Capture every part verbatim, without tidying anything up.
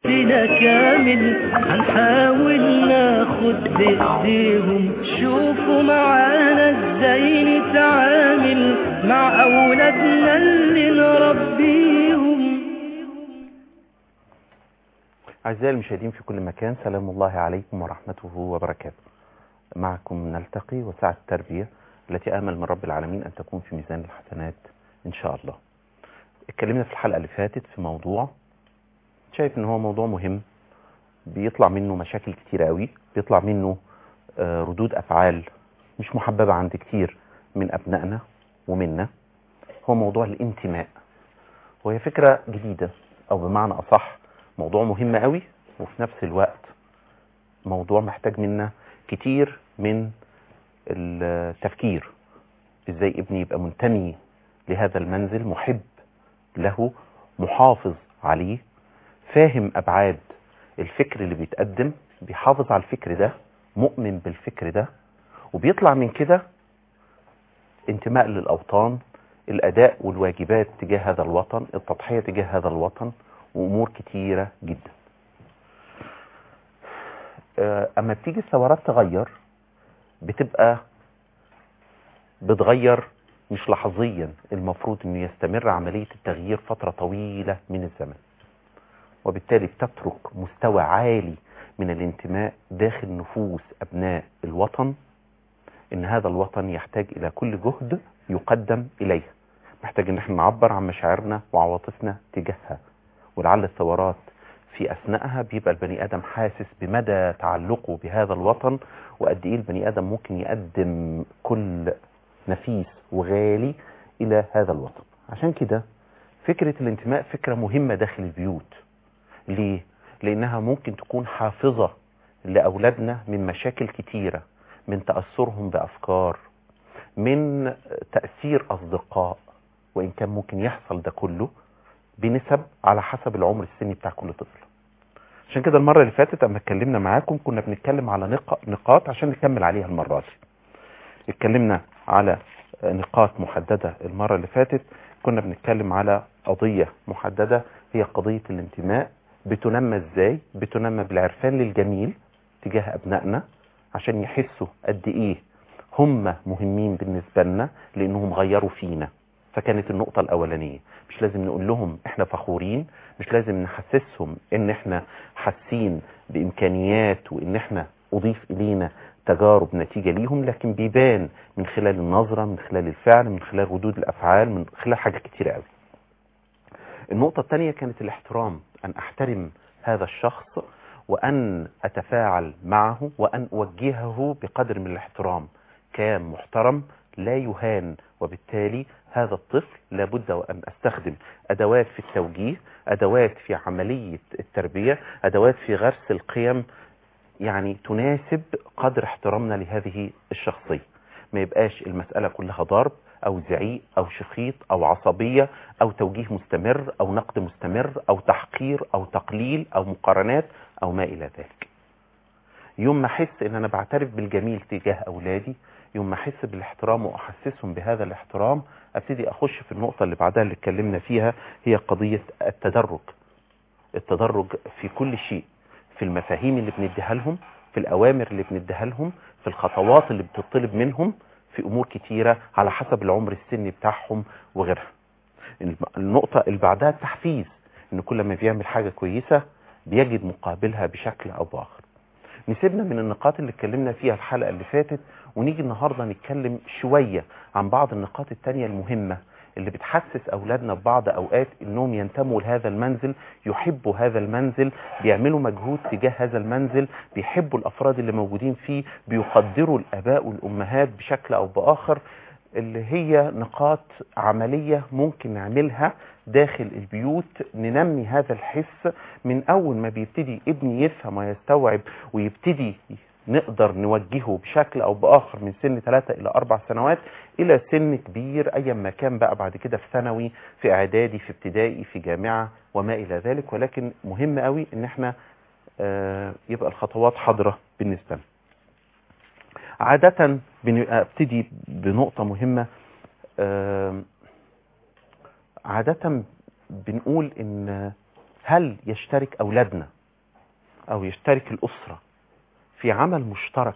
نفسنا كامل، هنحاول ناخد بإيديهم. شوفوا معانا ازاي نتعامل مع أولادنا اللي نربيهم. أعزائي المشاهدين في كل مكان، سلام الله عليكم ورحمته وبركاته. معكم نلتقي وساعة التربية التي آمل من رب العالمين أن تكون في ميزان الحسنات إن شاء الله. اتكلمنا في الحلقة اللي فاتت في موضوع شايف إن هو موضوع مهم، بيطلع منه مشاكل كتير قوي، بيطلع منه ردود أفعال مش محببة عند كتير من أبنائنا ومنا. هو موضوع الانتماء، وهي فكرة جديدة، أو بمعنى أصح موضوع مهم قوي، وفي نفس الوقت موضوع محتاج منا كتير من التفكير. ازاي ابني يبقى منتمي لهذا المنزل، محب له، محافظ عليه، فاهم أبعاد الفكر اللي بيتقدم، بيحافظ على الفكر ده، مؤمن بالفكر ده، وبيطلع من كده انتماء للأوطان، الأداء والواجبات تجاه هذا الوطن، التضحية تجاه هذا الوطن، وأمور كتيرة جدا. أما بتيجي الثورات تغير، بتبقى بتغير مش لحظيا، المفروض انه يستمر عملية التغيير فترة طويلة من الزمن، وبالتالي بتترك مستوى عالي من الانتماء داخل نفوس أبناء الوطن، ان هذا الوطن يحتاج الى كل جهد يقدم اليه، محتاج ان احنا نعبر عن مشاعرنا وعواطفنا تجاهها. ولعل الثورات في اثناءها بيبقى البني ادم حاسس بمدى تعلقه بهذا الوطن، وقد ايه البني ادم ممكن يقدم كل نفيس وغالي الى هذا الوطن. عشان كده فكرة الانتماء فكرة مهمة داخل البيوت. ليه؟ لانها ممكن تكون حافظة لاولادنا من مشاكل كتيرة، من تأثرهم بأفكار، من تأثير أصدقاء، وإن كان ممكن يحصل ده كله بنسب على حسب العمر السني بتاع كل طفل. عشان كده المرة اللي فاتت اما اتكلمنا معاكم كنا بنتكلم على نقاط عشان نكمل عليها المرة دي. اتكلمنا على نقاط محددة المرة اللي فاتت، كنا بنتكلم على قضية محددة، هي قضية الانتماء. بتنمى ازاي؟ بتنمى بالعرفان للجميل تجاه أبنائنا، عشان يحسوا قد ايه هم مهمين بالنسبة لنا لانهم غيروا فينا. فكانت النقطة الاولانية، مش لازم نقول لهم احنا فخورين، مش لازم نحسسهم ان احنا حاسين بامكانيات وان احنا اضيف الينا تجارب نتيجة ليهم، لكن بيبان من خلال النظرة، من خلال الفعل، من خلال ردود الافعال، من خلال حاجات كتيرة قوي. النقطة الثانية كانت الاحترام، ان احترم هذا الشخص، وأن أتفاعل معه، وأن أوجهه بقدر من الاحترام، كان محترم لا يهان. وبالتالي هذا الطفل لابد وأن أستخدم أدوات في التوجيه، أدوات في عملية التربية، أدوات في غرس القيم يعني تناسب قدر احترامنا لهذه الشخصية. ما يبقاش المسألة كلها ضرب أو زعيق أو شخيط أو عصبية أو توجيه مستمر أو نقد مستمر أو تحقير أو تقليل أو مقارنات أو ما إلى ذلك. يوم ما أحس إن أنا بعترف بالجميل تجاه أولادي، يوم ما أحس بالاحترام وأحسسهم بهذا الاحترام، أبتدي أخش في النقطة اللي بعدها اللي اتكلمنا فيها، هي قضية التدرج. التدرج في كل شيء، في المفاهيم اللي بنديها لهم، في الأوامر اللي بنديها لهم، في الخطوات اللي بتطلب منهم، في أمور كتيرة على حسب العمر السني بتاعهم وغيرها. النقطة اللي بعدها التحفيز، إن كل ما بيعمل حاجة كويسة بيجد مقابلها بشكل أو بآخر. نسيبنا من النقاط اللي اتكلمنا فيها الحلقة اللي فاتت، ونيجي النهاردة نتكلم شوية عن بعض النقاط التانية المهمة اللي بتحسس أولادنا ببعض أوقات إنهم ينتموا لهذا المنزل، يحبوا هذا المنزل، بيعملوا مجهود تجاه هذا المنزل، بيحبوا الأفراد اللي موجودين فيه، بيقدروا الآباء والأمهات بشكل أو بآخر، اللي هي نقاط عملية ممكن نعملها داخل البيوت، ننمي هذا الحس من أول ما بيبتدي ابني يفهم ويستوعب ويبتدي نقدر نوجهه بشكل أو بآخر من سن ثلاثة إلى أربع سنوات إلى سن كبير أي ما كان بقى بعد كده، في ثانوي، في إعدادي، في ابتدائي، في جامعة وما إلى ذلك. ولكن مهم قوي إن احنا آه يبقى الخطوات حاضرة بالنسبة لنا. عادة بنبتدي بنقطة مهمة، آه عادة بنقول إن هل يشترك أولادنا او يشترك الاسرة في عمل مشترك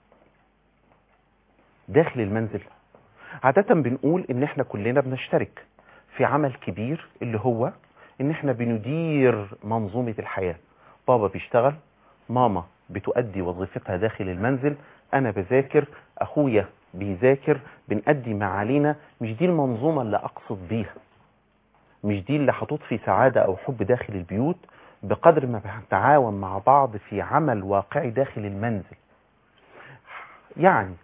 داخل المنزل؟ عادة بنقول ان احنا كلنا بنشترك في عمل كبير اللي هو ان احنا بندير منظومة الحياة. بابا بيشتغل، ماما بتؤدي وظيفتها داخل المنزل، انا بذاكر، اخويا بيذاكر، بنأدي ما علينا. مش دي المنظومة اللي اقصد بيها، مش دي اللي هتضفي سعادة او حب داخل البيوت بقدر ما بنتعاون مع بعض في عمل واقعي داخل المنزل. يعني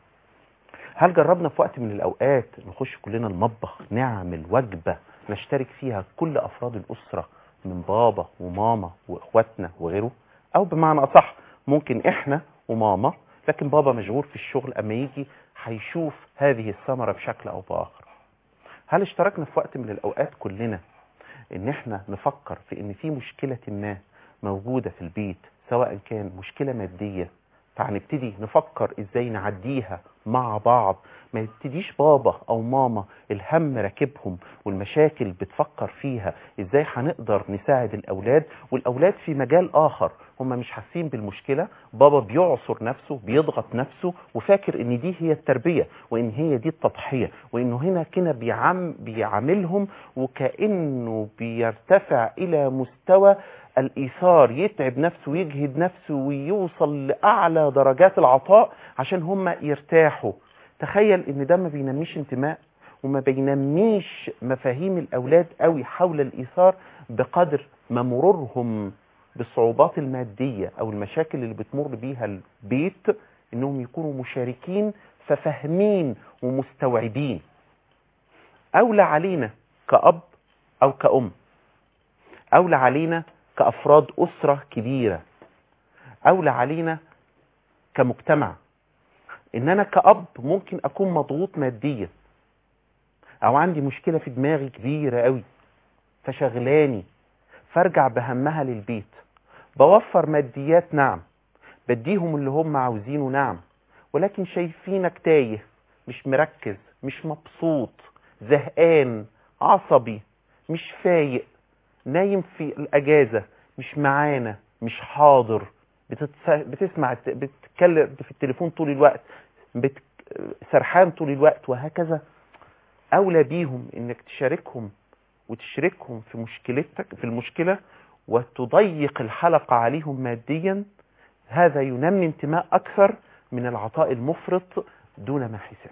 هل جربنا في وقت من الأوقات نخش كلنا المطبخ نعمل وجبة نشترك فيها كل أفراد الأسرة من بابا وماما وإخواتنا وغيره؟ أو بمعنى أصح ممكن إحنا وماما، لكن بابا مشغول في الشغل، أما يجي هيشوف هذه الثمرة بشكل أو بآخر. هل اشتركنا في وقت من الأوقات كلنا إن إحنا نفكر في إن في مشكلة ما موجودة في البيت، سواء كان مشكلة مادية، فهنبتدي نفكر ازاي نعديها مع بعض؟ ما يبتديش بابا او ماما الهم راكبهم والمشاكل بتفكر فيها ازاي هنقدر نساعد الاولاد، والاولاد في مجال اخر هم مش حاسين بالمشكلة. بابا بيعصر نفسه، بيضغط نفسه، وفاكر ان دي هي التربية وان هي دي التضحية، وانه هنا كده بيعم بيعاملهم وكأنه بيرتفع الى مستوى الإيثار، يتعب نفسه ويجهد نفسه ويوصل لأعلى درجات العطاء عشان هم يرتاحوا. تخيل ان ده ما بينميش انتماء وما بينميش مفاهيم الأولاد قوي حول الإيثار بقدر ما مرورهم بالصعوبات المادية أو المشاكل اللي بتمر بيها البيت انهم يكونوا مشاركين ففاهمين ومستوعبين. أولى علينا كأب أو كأم، أولى علينا كأفراد أسرة كبيرة، أولى علينا كمجتمع، إن أنا كأب ممكن أكون مضغوط ماديا أو عندي مشكلة في دماغي كبيرة قوي فشغلاني، فارجع بهمها للبيت، بوفر ماديات نعم، بديهم اللي هم عاوزينه نعم، ولكن شايفينك تايه، مش مركز، مش مبسوط، زهقان، عصبي، مش فايق، نايم في الأجازة، مش معانا، مش حاضر، بتتس... بتسمع بتتكلم في التليفون طول الوقت، بت... سرحان طول الوقت، وهكذا. أولى بيهم إنك تشاركهم وتشاركهم في مشكلتك في المشكلة وتضيق الحلقة عليهم ماديا. هذا ينمي انتماء أكثر من العطاء المفرط دون ما حساب.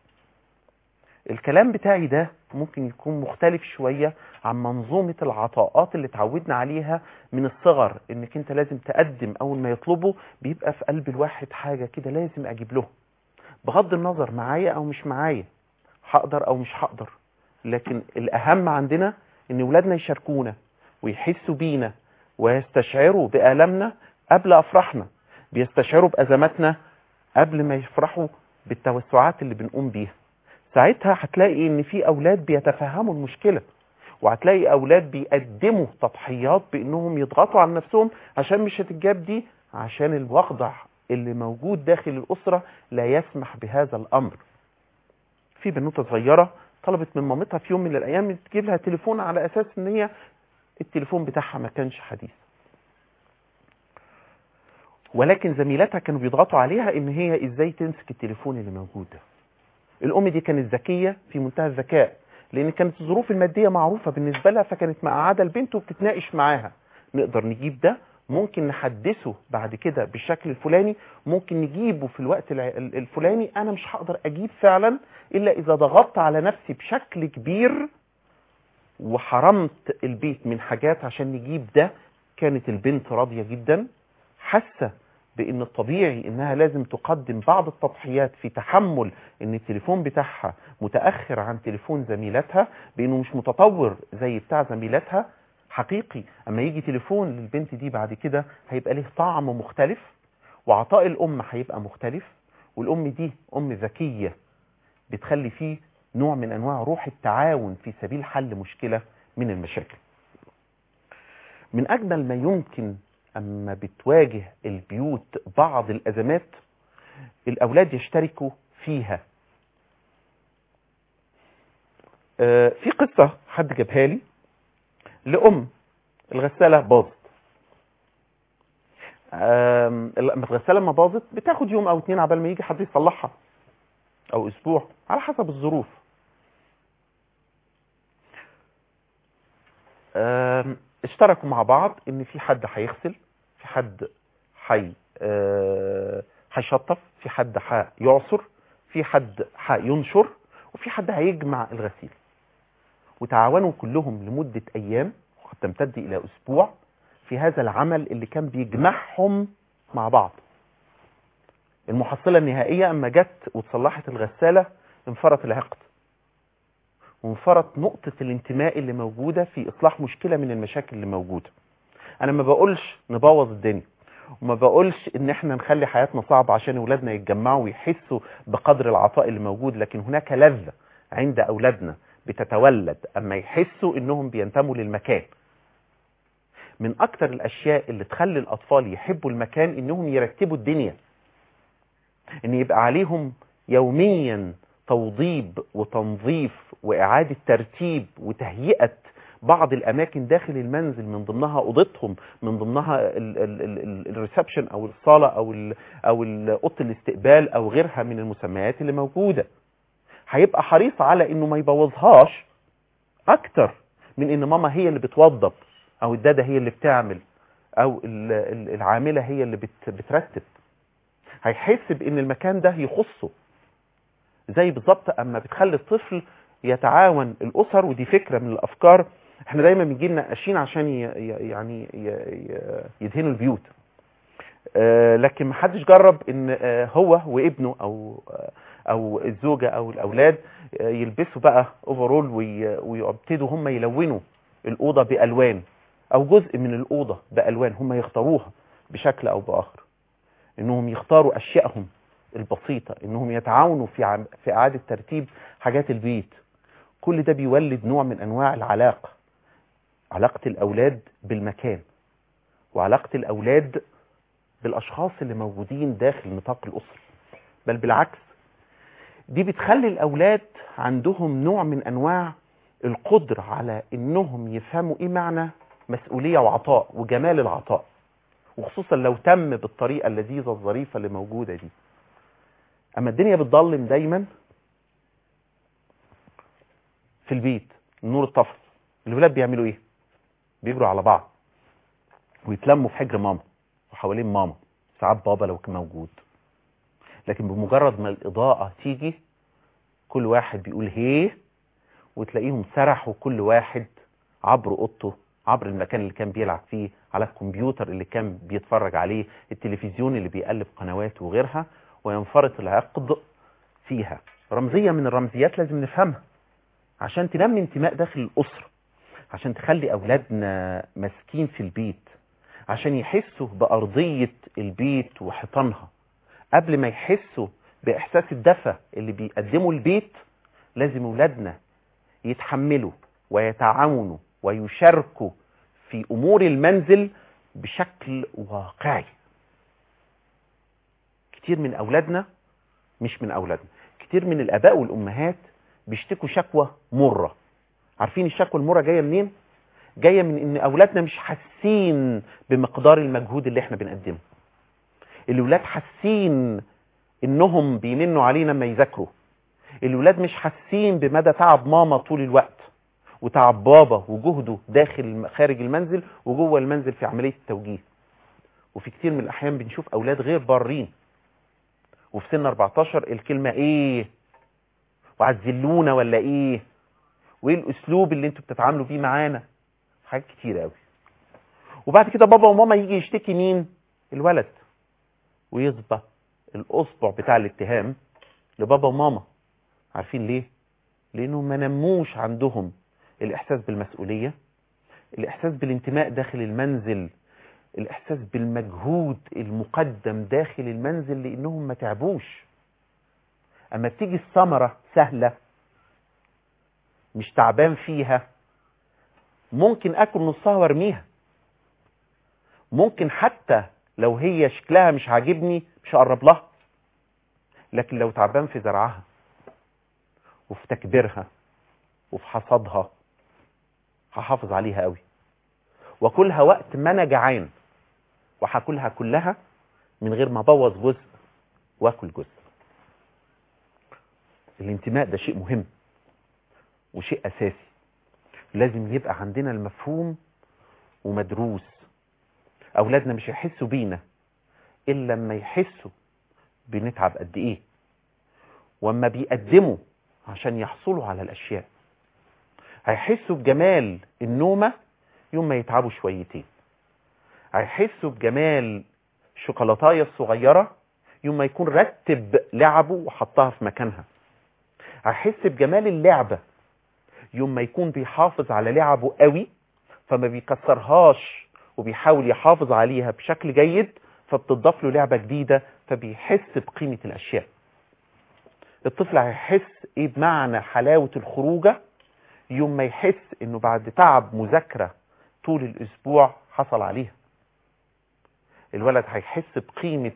الكلام بتاعي ده ممكن يكون مختلف شوية عن منظومة العطاءات اللي تعودنا عليها من الصغر، انك انت لازم تقدم اول ما يطلبه، بيبقى في قلب الواحد حاجة كده لازم اجيب له، بغض النظر معايا او مش معايا، هقدر او مش هقدر. لكن الاهم عندنا ان ولادنا يشاركونا ويحسوا بينا ويستشعروا بآلامنا قبل افراحنا، بيستشعروا بأزماتنا قبل ما يفرحوا بالتوسعات اللي بنقوم بيها. ساعتها هتلاقي ان في اولاد بيتفهموا المشكلة، وهتلاقي اولاد بيقدموا تضحيات بانهم يضغطوا على نفسهم عشان مش هتتجاب دي، عشان الوضع اللي موجود داخل الاسرة لا يسمح بهذا الامر. في بنوتة صغيرة طلبت من مامتها في يوم من الايام تجيب لها تليفون على اساس ان هي التليفون بتاعها ما كانش حديث، ولكن زميلاتها كانوا بيضغطوا عليها ان هي ازاي تمسك التليفون اللي موجود ده. الام دي كانت ذكية في منتهى الذكاء، لان كانت الظروف المادية معروفة بالنسبة لها، فكانت مقعدة البنت وبتتناقش معاها، نقدر نجيب ده، ممكن نحدثه بعد كده بالشكل الفلاني، ممكن نجيبه في الوقت الفلاني، انا مش هقدر اجيب فعلا الا اذا ضغطت على نفسي بشكل كبير وحرمت البيت من حاجات عشان نجيب ده. كانت البنت راضية جدا، حاسة بان الطبيعي انها لازم تقدم بعض التضحيات في تحمل ان التليفون بتاعها متأخر عن تليفون زميلتها، بانه مش متطور زي بتاع زميلتها. حقيقي اما يجي تليفون للبنت دي بعد كده هيبقى له طعم مختلف، وعطاء الام هيبقى مختلف، والام دي ام ذكية بتخلي فيه نوع من انواع روح التعاون في سبيل حل مشكلة من المشاكل. من اجمل ما يمكن اما بتواجه البيوت بعض الازمات الاولاد يشتركوا فيها. آه في قصة حد جابها لي لأم الغسالة باظت، الغسالة لما باظت بتاخد يوم او اتنين عبال ما يجي حد يصلحها، او اسبوع على حسب الظروف. اشتركوا مع بعض ان في حد هيغسل، في حد حي هيشطف، في حد هيعصر، في حد هينشر، وفي حد هيجمع الغسيل. وتعاونوا كلهم لمدة ايام وقد تمتد الى اسبوع في هذا العمل اللي كان بيجمعهم مع بعض. المحصلة النهائية اما جت وتصلحت الغسالة انفرط العقد، وانفرط نقطة الانتماء اللي موجودة في اصلاح مشكلة من المشاكل اللي موجودة. انا ما بقولش نبوظ الدنيا، وما بقولش ان احنا نخلي حياتنا صعبة عشان اولادنا يتجمعوا ويحسوا بقدر العطاء اللي موجود، لكن هناك لذة عند اولادنا بتتولد اما يحسوا انهم بينتموا للمكان. من اكتر الاشياء اللي تخلي الاطفال يحبوا المكان انهم يرتبوا الدنيا، ان يبقى عليهم يوميا توضيب وتنظيف واعادة ترتيب وتهيئة بعض الاماكن داخل المنزل، من ضمنها اوضتهم، من ضمنها الريسبشن او الصالة او ال او اوضه الاستقبال او غيرها من المسميات اللي موجودة. هيبقى حريص على انه ما يبوظهاش اكتر من ان ماما هي اللي بتوضب، او الدادة هي اللي بتعمل، او العاملة هي اللي بترتب. هيحس بان المكان ده يخصه. زي بالظبط اما بتخلي الطفل يتعاون الاسر، ودي فكرة من الافكار. احنا دايما بيجي لنا قاشين عشان يعني يدهنوا البيوت، لكن ما حدش جرب ان هو وابنه او او الزوجة او الاولاد يلبسوا بقى اوفرول ويبتدوا هم يلونوا الاوضة بالوان، او جزء من الاوضة بالوان هم يختاروها بشكل او باخر، انهم يختاروا اشيائهم البسيطة، انهم يتعاونوا في في اعادة ترتيب حاجات البيت. كل ده بيولد نوع من انواع العلاقة، علاقة الاولاد بالمكان، وعلاقة الاولاد بالاشخاص اللي موجودين داخل نطاق الاسر. بل بالعكس، دي بتخلي الاولاد عندهم نوع من انواع القدرة على انهم يفهموا ايه معنى مسؤولية وعطاء وجمال العطاء، وخصوصا لو تم بالطريقة اللذيذة الظريفة اللي موجودة دي. اما الدنيا بتضلم دايما في البيت، النور اتطفى، الولاد بيعملوا ايه؟ بيجروا على بعض ويتلموا في حجر ماما وحوالين ماما، ساعات بابا لو كان موجود. لكن بمجرد ما الاضاءة تيجي كل واحد بيقول هيه، وتلاقيهم سرحوا كل واحد عبر اوضته، عبر المكان اللي كان بيلعب فيه، على الكمبيوتر اللي كان بيتفرج عليه، التلفزيون اللي بيقلب قنوات وغيرها، وينفرط العقد فيها. رمزية من الرمزيات لازم نفهمها عشان تنمي انتماء داخل الأسرة، عشان تخلي أولادنا مسكين في البيت، عشان يحسوا بأرضية البيت وحيطانها. قبل ما يحسوا بإحساس الدفى اللي بيقدموا البيت، لازم أولادنا يتحملوا ويتعاونوا ويشاركوا في أمور المنزل بشكل واقعي. كتير من أولادنا، مش من أولادنا، كتير من الآباء والأمهات بيشتكوا شكوى مرة. عارفين الشكوى المرة جاية منين؟ جاية من إن أولادنا مش حاسين بمقدار المجهود اللي احنا بنقدمه. الأولاد حاسين إنهم بيمنوا علينا ما يذاكروا. الأولاد مش حاسين بمدى تعب ماما طول الوقت، وتعب بابا وجهده داخل خارج المنزل وجوه المنزل في عملية التوجيه. وفي كتير من الأحيان بنشوف أولاد غير بارين، وفي سن أربعتاشر الكلمة إيه؟ وعزلونا ولا إيه؟ وإيه الأسلوب اللي أنتوا بتتعاملوا بيه معانا؟ حاجات كتير قوي. وبعد كده بابا وماما يجي يشتكي مين؟ الولد، ويصبح الأصبع بتاع الاتهام لبابا وماما. عارفين ليه؟ لأنهم ما نموش عندهم الإحساس بالمسؤولية، الإحساس بالانتماء داخل المنزل، الإحساس بالمجهود المقدم داخل المنزل، لأنهم ما تعبوش. أما تيجي الثمرة سهلة مش تعبان فيها، ممكن أكل نصها وارميها. ممكن حتى لو هي شكلها مش عاجبني مش هقرب لها. لكن لو تعبان في زرعها وفي تكبيرها وفي حصادها، هحافظ عليها قوي، واكلها وقت ما انا جعان، وهاكلها كلها من غير ما ابوظ جزء واكل جزء. الانتماء ده شيء مهم وشيء اساسي، لازم يبقى عندنا المفهوم ومدروس. اولادنا مش هيحسوا بينا الا لما يحسوا بنتعب قد ايه، واما بيقدموا عشان يحصلوا على الاشياء. هيحسوا بجمال النومة يوم ما يتعبوا شويتين، هيحسوا بجمال الشوكولاتايه الصغيرة يوم ما يكون رتب لعبه وحطها في مكانها، هيحس بجمال اللعبة يوم ما يكون بيحافظ على لعبه قوي فما بيكسرهاش وبيحاول يحافظ عليها بشكل جيد، فبتضاف له لعبة جديدة فبيحس بقيمة الأشياء. الطفل هيحس ايه بمعنى حلاوة الخروجة يوم ما يحس انه بعد تعب مذاكرة طول الاسبوع حصل عليها. الولد هيحس بقيمة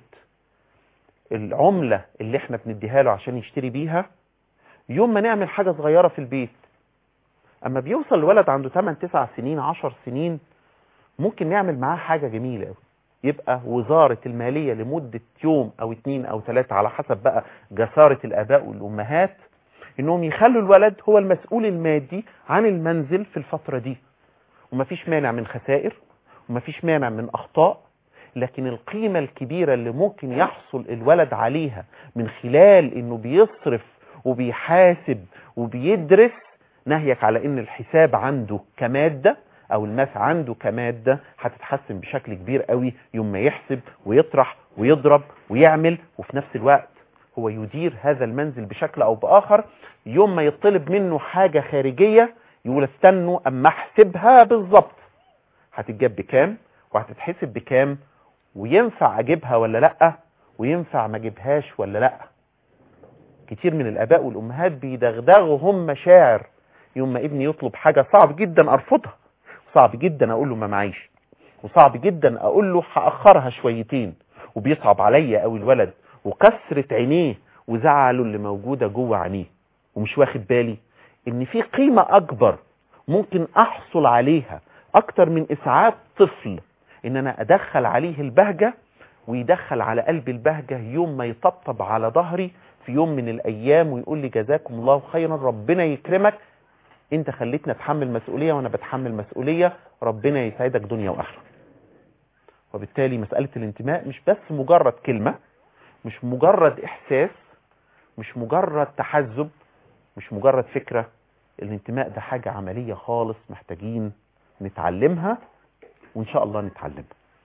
العملة اللي احنا بنديها له عشان يشتري بيها يوم ما نعمل حاجة صغيرة في البيت. اما بيوصل الولد عنده ثمانية تسعة سنين عشر سنين ممكن نعمل معاه حاجة جميلة قوي، يبقى وزارة المالية لمدة يوم او اتنين او تلاتة على حسب بقى جسارة الاباء والامهات انهم يخلوا الولد هو المسؤول المادي عن المنزل في الفترة دي. ومفيش مانع من خسائر ومفيش مانع من اخطاء، لكن القيمة الكبيرة اللي ممكن يحصل الولد عليها من خلال انه بيصرف وبيحاسب وبيدرس، نهيك على ان الحساب عنده كمادة او الماث عنده كمادة هتتحسن بشكل كبير قوي يوم ما يحسب ويطرح ويضرب ويعمل، وفي نفس الوقت هو يدير هذا المنزل بشكل او باخر. يوم ما يطلب منه حاجة خارجية يقول استنوا اما احسبها بالظبط هتتجاب بكام وهتتحسب بكام، وينفع اجيبها ولا لا، وينفع ما اجيبهاش ولا لا. كتير من الاباء والامهات بيدغدغهم مشاعر يوم ما ابني يطلب حاجة صعب جدا ارفضها، صعب جدا اقول له ما معيش، وصعب جدا اقول له هاخرها شويتين، وبيصعب عليا قوي الولد وكسرة عينيه وزعله اللي موجودة جوه عينيه، ومش واخد بالي ان في قيمة اكبر ممكن احصل عليها اكتر من اسعاد طفل، ان انا ادخل عليه البهجة ويدخل على قلب البهجة يوم ما يطبطب على ظهري في يوم من الايام ويقول لي جزاكم الله خيرا، ربنا يكرمك، انت خليتني اتحمل مسؤولية وانا بتحمل مسؤولية، ربنا يسعدك دنيا واخرة. وبالتالي مسألة الانتماء مش بس مجرد كلمة، مش مجرد احساس، مش مجرد تحزب، مش مجرد فكرة. الانتماء ده حاجة عملية خالص محتاجين نتعلمها وان شاء الله نتعلمها.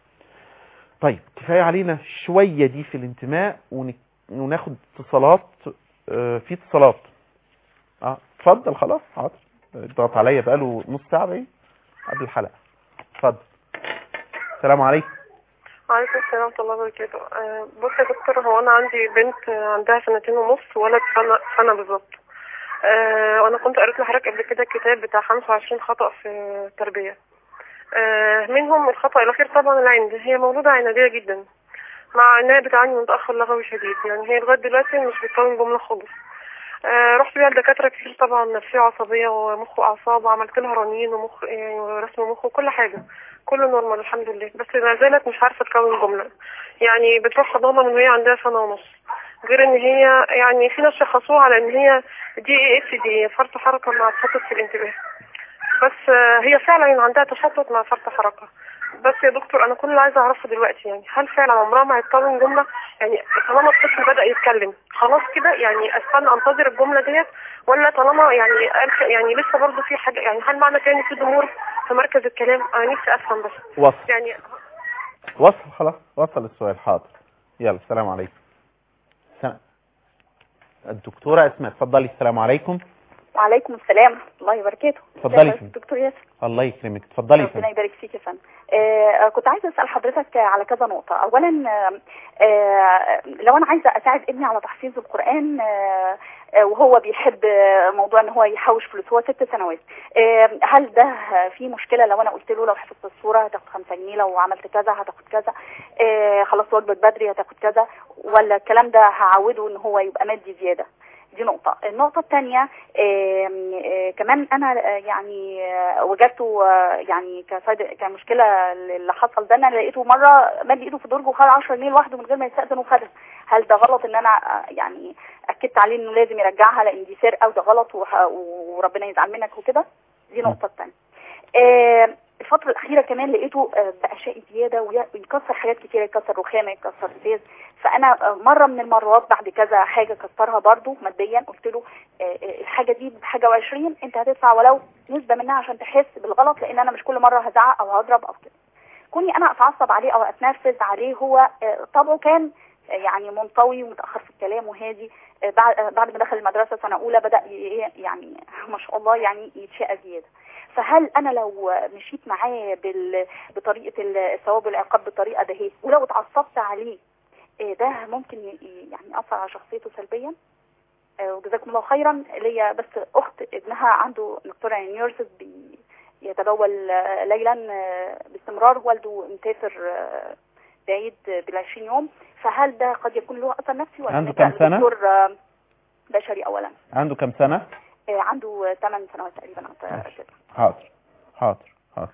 طيب كفاية علينا شوية دي في الانتماء وناخد اتصالات. اه في اتصالات. اه اتفضل. خلاص حاضر، ضغط عليا بقاله نص ساعة باين قبل الحلقة. اتفضل. السلام عليكم. وعليكم السلام ورحمة الله وبركاته. أه بص يا دكتور، هو أنا عندي بنت عندها سنتين ونص وولد سنة, سنة بالظبط. أه وأنا كنت قريت لحضرتك قبل كده كتاب بتاع خمسة وعشرين خطأ في التربية. أه منهم الخطأ الأخير طبعا العند. هي مولودة عنادية جدا مع إنها بتعاني من تأخر لغوي شديد، يعني هي لغاية دلوقتي مش بتكون جملة خالص. أه رحت بيها لدكاترة كتير طبعا، نفسية وعصبية ومخ وأعصاب، وعملت لها رنين ومخ يعني ورسم مخ وكل حاجة، كله نورمال الحمد لله، بس ما زالت مش عارفة تكون جملة. يعني بتروح حضانة من وهي عندها سنة ونص، غير ان هي يعني في ناس شخصوها على ان هي دي اي اس دي، فرط حركة مع تشتت في الانتباه، بس هي فعلا عندها تشتت مع فرط حركة. بس يا دكتور انا كل اللي عايزه اعرفه دلوقتي يعني هل فعلا عمرها ما هتكون جمله؟ يعني طالما الطفل بدا يتكلم خلاص كده يعني استنى انتظر الجمله ديت، ولا طالما يعني يعني لسه برضه في حاجه، يعني هل معنى كده ان في ضمور في مركز الكلام؟ انا نفسي افهم بس. وصل يعني وصل خلاص وصل السؤال. حاضر. يلا السلام عليكم. سلام. الدكتوره اسماء اتفضلي. السلام عليكم. وعليكم السلام ورحمه الله وبركاته. اتفضلي دكتور ياسر. الله يكرمك. اتفضلي. ربنا يبارك فيك يا فندم. آه كنت عايزه اسال حضرتك على كذا نقطه. اولا آه لو انا عايزه اساعد ابني على تحفيظ القران آه وهو بيحب موضوع ان هو يحوش فلوس، هو ست سنوات، آه هل ده في مشكله لو انا قلت له لو حفظت السوره هتاخد خمسة جنيه، لو عملت كذا هتاخد كذا، آه خلصت وجبه بدري هتاخد كذا، ولا الكلام ده هعوده ان هو يبقى مادي زياده؟ دي نقطة. النقطة الثانية كمان أنا يعني وجدته يعني كمشكلة اللي حصل ده، أنا لقيته مرة مد إيده في درجه وخد عشرة جنيه لوحده من غير ما يستأذن وخدها. هل ده غلط إن أنا يعني أكدت عليه إنه لازم يرجعها لأن دي سرقة وده غلط وربنا يزعل منك وكده؟ دي نقطة الثانية. الفترة الأخيرة كمان لقيته بقى شقي زيادة ويكسر حاجات كتيرة، يكسر رخامة، يكسر ازاز. فأنا مرة من المرات بعد كذا حاجة كسرها برضو ماديا، قلت له الحاجة دي بحاجة وعشرين انت هتدفع ولو نسبة منها عشان تحس بالغلط، لأن أنا مش كل مرة هزعق أو هضرب أو كده. كوني أنا أتعصب عليه أو أتنرفز عليه، هو طبعه كان يعني منطوي ومتأخر في الكلام وهادي. بعد بعد ما دخل المدرسة سنة أولى بدأ يعني ما شاء الله يعني يتشقى زيادة. فهل انا لو مشيت معاه بال... بطريقه الثواب والعقاب بالطريقه ده هي، ولو اتعصبت عليه ده ممكن يعني ياثر على شخصيته سلبيا؟ وجزاكم الله خيرا. ليا بس اخت ابنها عنده دكتور نيورسز بيتبول ليلا باستمرار، والده مسافر بعيد بالعشرين يوم، فهل ده قد يكون له اثر نفسي ولا؟ عنده كم سنه؟ دكتور بشري اولا. عنده كم سنه؟ عنده ثمان سنوات تقريبا او كده. حاضر حاضر حاضر.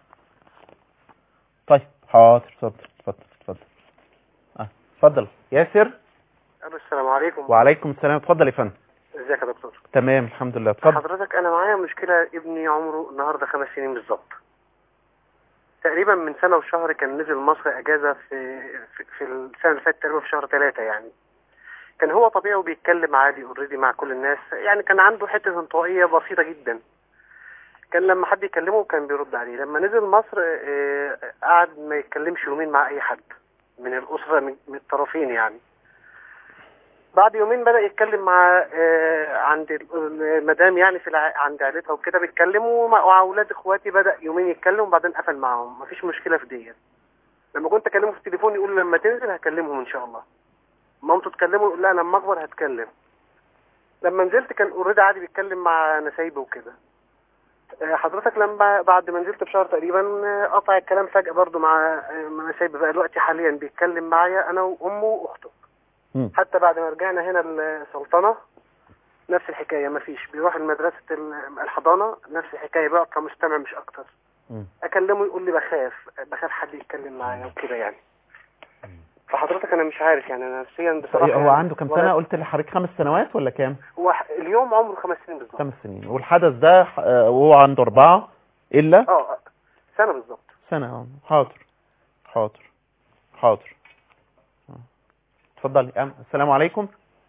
طيب حاضر. اتفضل اتفضل اتفضل. اه اتفضل ياسر. السلام عليكم. وعليكم السلام. اتفضل يا فندم. ازيك يا دكتور؟ تمام الحمد لله. اتفضل حضرتك. انا معايا مشكله، ابني عمره النهارده خمس سنين بالظبط. تقريبا من سنه وشهر كان نزل مصر اجازه في في, في السنه اللي فاتت تقريبا في شهر ثلاثة يعني. كان هو طبيعي وبيتكلم عادي اوريدي مع كل الناس، يعني كان عنده حته انطوائيه بسيطه جدا. كان لما حد يكلمه كان بيرد عليه. لما نزل مصر اه قعد ما يتكلمش يومين مع اي حد من الاسره من الطرفين يعني. بعد يومين بدأ يتكلم مع اه عند المدام يعني في الع... عند عائلتها وكده بيتكلموا مع اولاد اخواتي. بدأ يومين يتكلم وبعدين قفل معاهم. مفيش مشكله في ديت. لما كنت اكلمه في التليفون يقول لما تنزل هكلمهم ان شاء الله. مامته تكلمه يقول لا لما اكبر هتكلم. لما نزلت كان اوريدي عادي بيتكلم مع نسايبه وكده. حضرتك لما بعد ما نزلت بشهر تقريبا قطع الكلام فجأة برضو مع نسايبه. بقى دلوقتي حاليا بيتكلم معايا انا وامه واخته. حتى بعد ما رجعنا هنا السلطنة نفس الحكاية. مفيش. بيروح المدرسة الحضانة نفس الحكاية، بقى كمستمع مش اكتر. اكلمه يقول لي بخاف بخاف حد يتكلم معايا وكده يعني. فحضرتك انا مش عارف يعني انا نفسيا بصراحه. هو يعني عنده كم سنه؟ قلت لحضرتك خمس سنوات ولا كام؟ هو اليوم عمره خمس سنين بالظبط. خمس سنين. والحدث ده وهو عنده اربعه الا اه سنه بالظبط. سنه. حاضر حاضر حاضر. اتفضلي. السلام عليكم.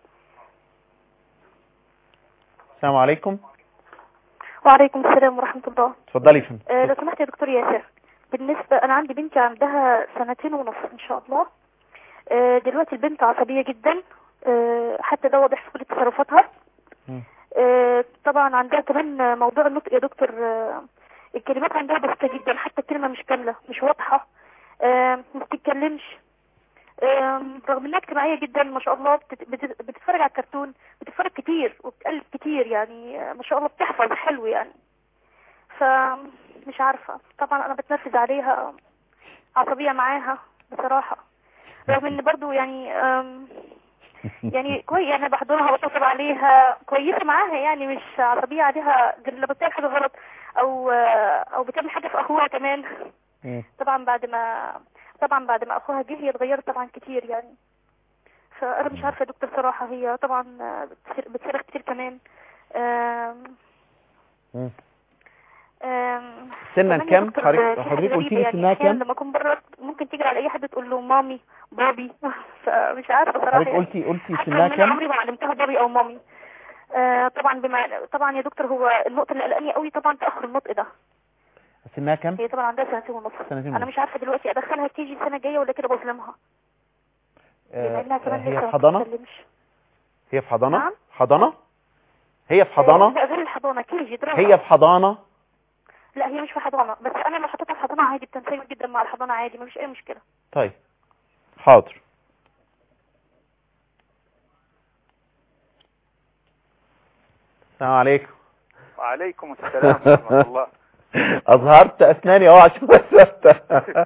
السلام عليكم. وعليكم السلام ورحمه الله. اتفضلي يا فندم. أه لو سمحت يا دكتور ياسر، بالنسبه انا عندي بنتي عندها سنتين ونص ان شاء الله. أه دلوقتي البنت عصبيه جدا، أه حتى ده واضح في كل تصرفاتها. أه طبعا عندها كمان موضوع النطق يا دكتور. أه الكلمات عندها بسيطه جدا، حتى الكلمه مش كامله مش واضحه. أه ما بتتكلمش، أه رغم انها اجتماعيه جدا ما شاء الله. بتتفرج على الكرتون، بتتفرج كتير وبتقلب كتير يعني ما شاء الله. بتحفظ حلو يعني. فمش عارفه طبعا انا بتنرفز عليها، عصبيه معاها بصراحه، رغم ان برضو يعني يعني كويس يعني بحضرها وبطبطب عليها كويسه معاها يعني مش عصبيه عليها غير لما بتعمل حاجه غلط او او بتعمل حاجه في اخوها كمان. طبعا بعد ما طبعا بعد ما اخوها جه هي اتغيرت طبعا كتير يعني. فانا مش عارفه يا دكتور صراحه. هي طبعا بتصرخ كتير كمان. أم أم سنها كام؟ حضرتك قلتي لي سنها كام؟ لما اكون بره ممكن تيجي على اي حد تقول له مامي بابي. فمش عارفه صراحه. حضرتك قلتي قلتي سنها كام؟ عمري ما علمتها بابي او مامي. آه طبعا بما طبعا يا دكتور هو النقطه اللي قلقاني قوي طبعا تاخر النطق ده. سنها كام؟ هي طبعا عندها سنتين ونص. سنتين انا مش عارفه دلوقتي ادخلها تيجي السنه الجايه ولا كده بظلمها. آه لانها كمان هي في حضانه؟ هي في حضانه؟ نعم؟ حضانه؟ هي في حضانه؟ لا غير الحضانه كيجي دراما. هي في حضانه؟ لا هي مش في حضانه، بس انا لو حطيتها في حضانه عادي بتنسجم جدا مع الحضانه عادي مفيش اي مشكله. طيب حاضر. السلام عليكم. وعليكم السلام ورحمه الله. اظهرت اسناني اهو عشان بس